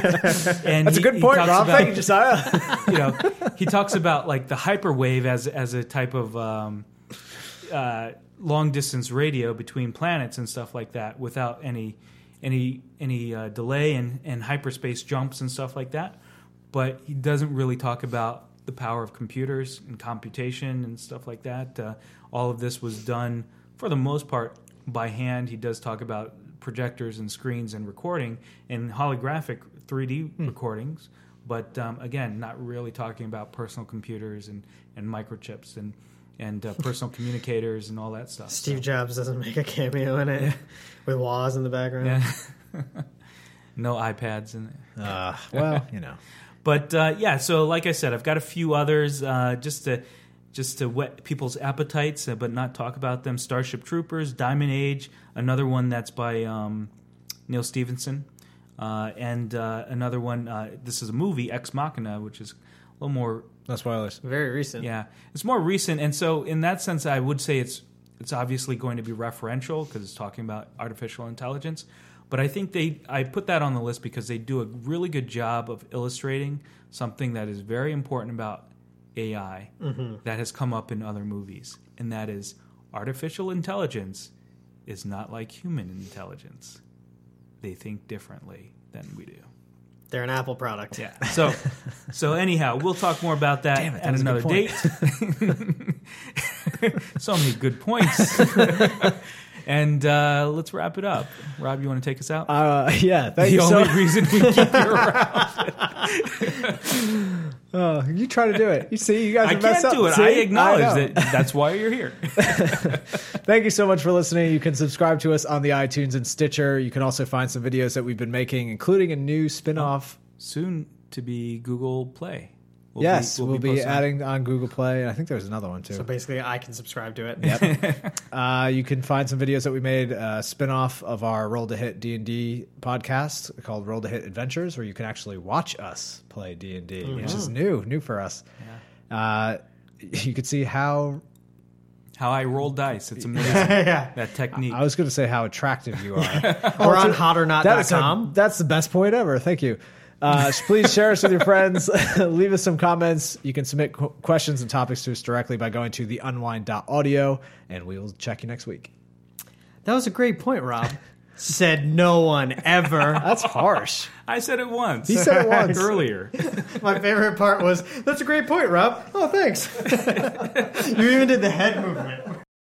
And
That's
he-
a good
he
point,
talks
Rob.
about-
Thank you, Josiah.
you know, he talks about like the hyperwave as as a type of um, uh, long distance radio between planets and stuff like that, without any any any uh, delay and, and hyperspace jumps and stuff like that. But he doesn't really talk about the power of computers and computation and stuff like that. Uh, all of this was done for the most part by hand. He does talk about projectors and screens and recording and holographic three D
Hmm.
recordings. But um, again, not really talking about personal computers and, and microchips and and uh, personal communicators and all that stuff.
Steve
So,
Jobs doesn't make a cameo in it with Woz in the background.
yeah. No iPads in it.
Uh, well, you know.
But uh, yeah, so like I said, I've got a few others uh, just to just to whet people's appetites, uh, but not talk about them. Starship Troopers, Diamond Age, another one that's by um, Neil Stephenson, uh, and uh, another one. Uh, this is a movie, Ex Machina, which is a little more.
No spoilers.
Very recent.
Yeah, it's more recent, and so in that sense, I would say it's it's obviously going to be referential because it's talking about artificial intelligence. But I think they I put that on the list because they do a really good job of illustrating something that is very important about A I
Mm-hmm.
that has come up in other movies, and that is artificial intelligence is not like human intelligence. They think differently than we do.
They're an Apple product.
Yeah. So, so anyhow, we'll talk more about that,
Damn it, that
at
was a
another
good
date. So many good points. And uh, let's wrap it up. Rob, you want to take us out?
Uh, yeah, thank
the
you
only
so
reason we keep you around.
Oh, you try to do it. You see, you guys
I
are messed
can't
up.
do it.
See?
I acknowledge
know.
that that's why you're here.
Thank you so much for listening. You can subscribe to us on the iTunes and Stitcher. You can also find some videos that we've been making, including a new spin-off.
Soon to be Google Play. We'll
yes,
be,
we'll, be,
posting-
adding on Google Play. I think there's another one too.
So basically, I can subscribe to it.
Yep. uh, you can find some videos that we made, a spin-off of our Roll to Hit D and D podcast called Roll to Hit Adventures, where you can actually watch us play D and D, which is new, new for us. Uh, you can see how,
How I roll dice. It's amazing.
Yeah.
That technique.
I was going to say how attractive you are.
We're on hot or not
That
dot
is a-
com.
that's the best point ever. Thank you. Uh, please share us with your friends. Leave us some comments. You can submit qu- questions and topics to us directly by going to the unwind dot audio, and we will check you next week.
That was a great point, Rob. Said no one ever.
That's harsh.
I said it once.
He said it once.
earlier.
My favorite part was, that's a great point, Rob. Oh, thanks. You even did the head movement.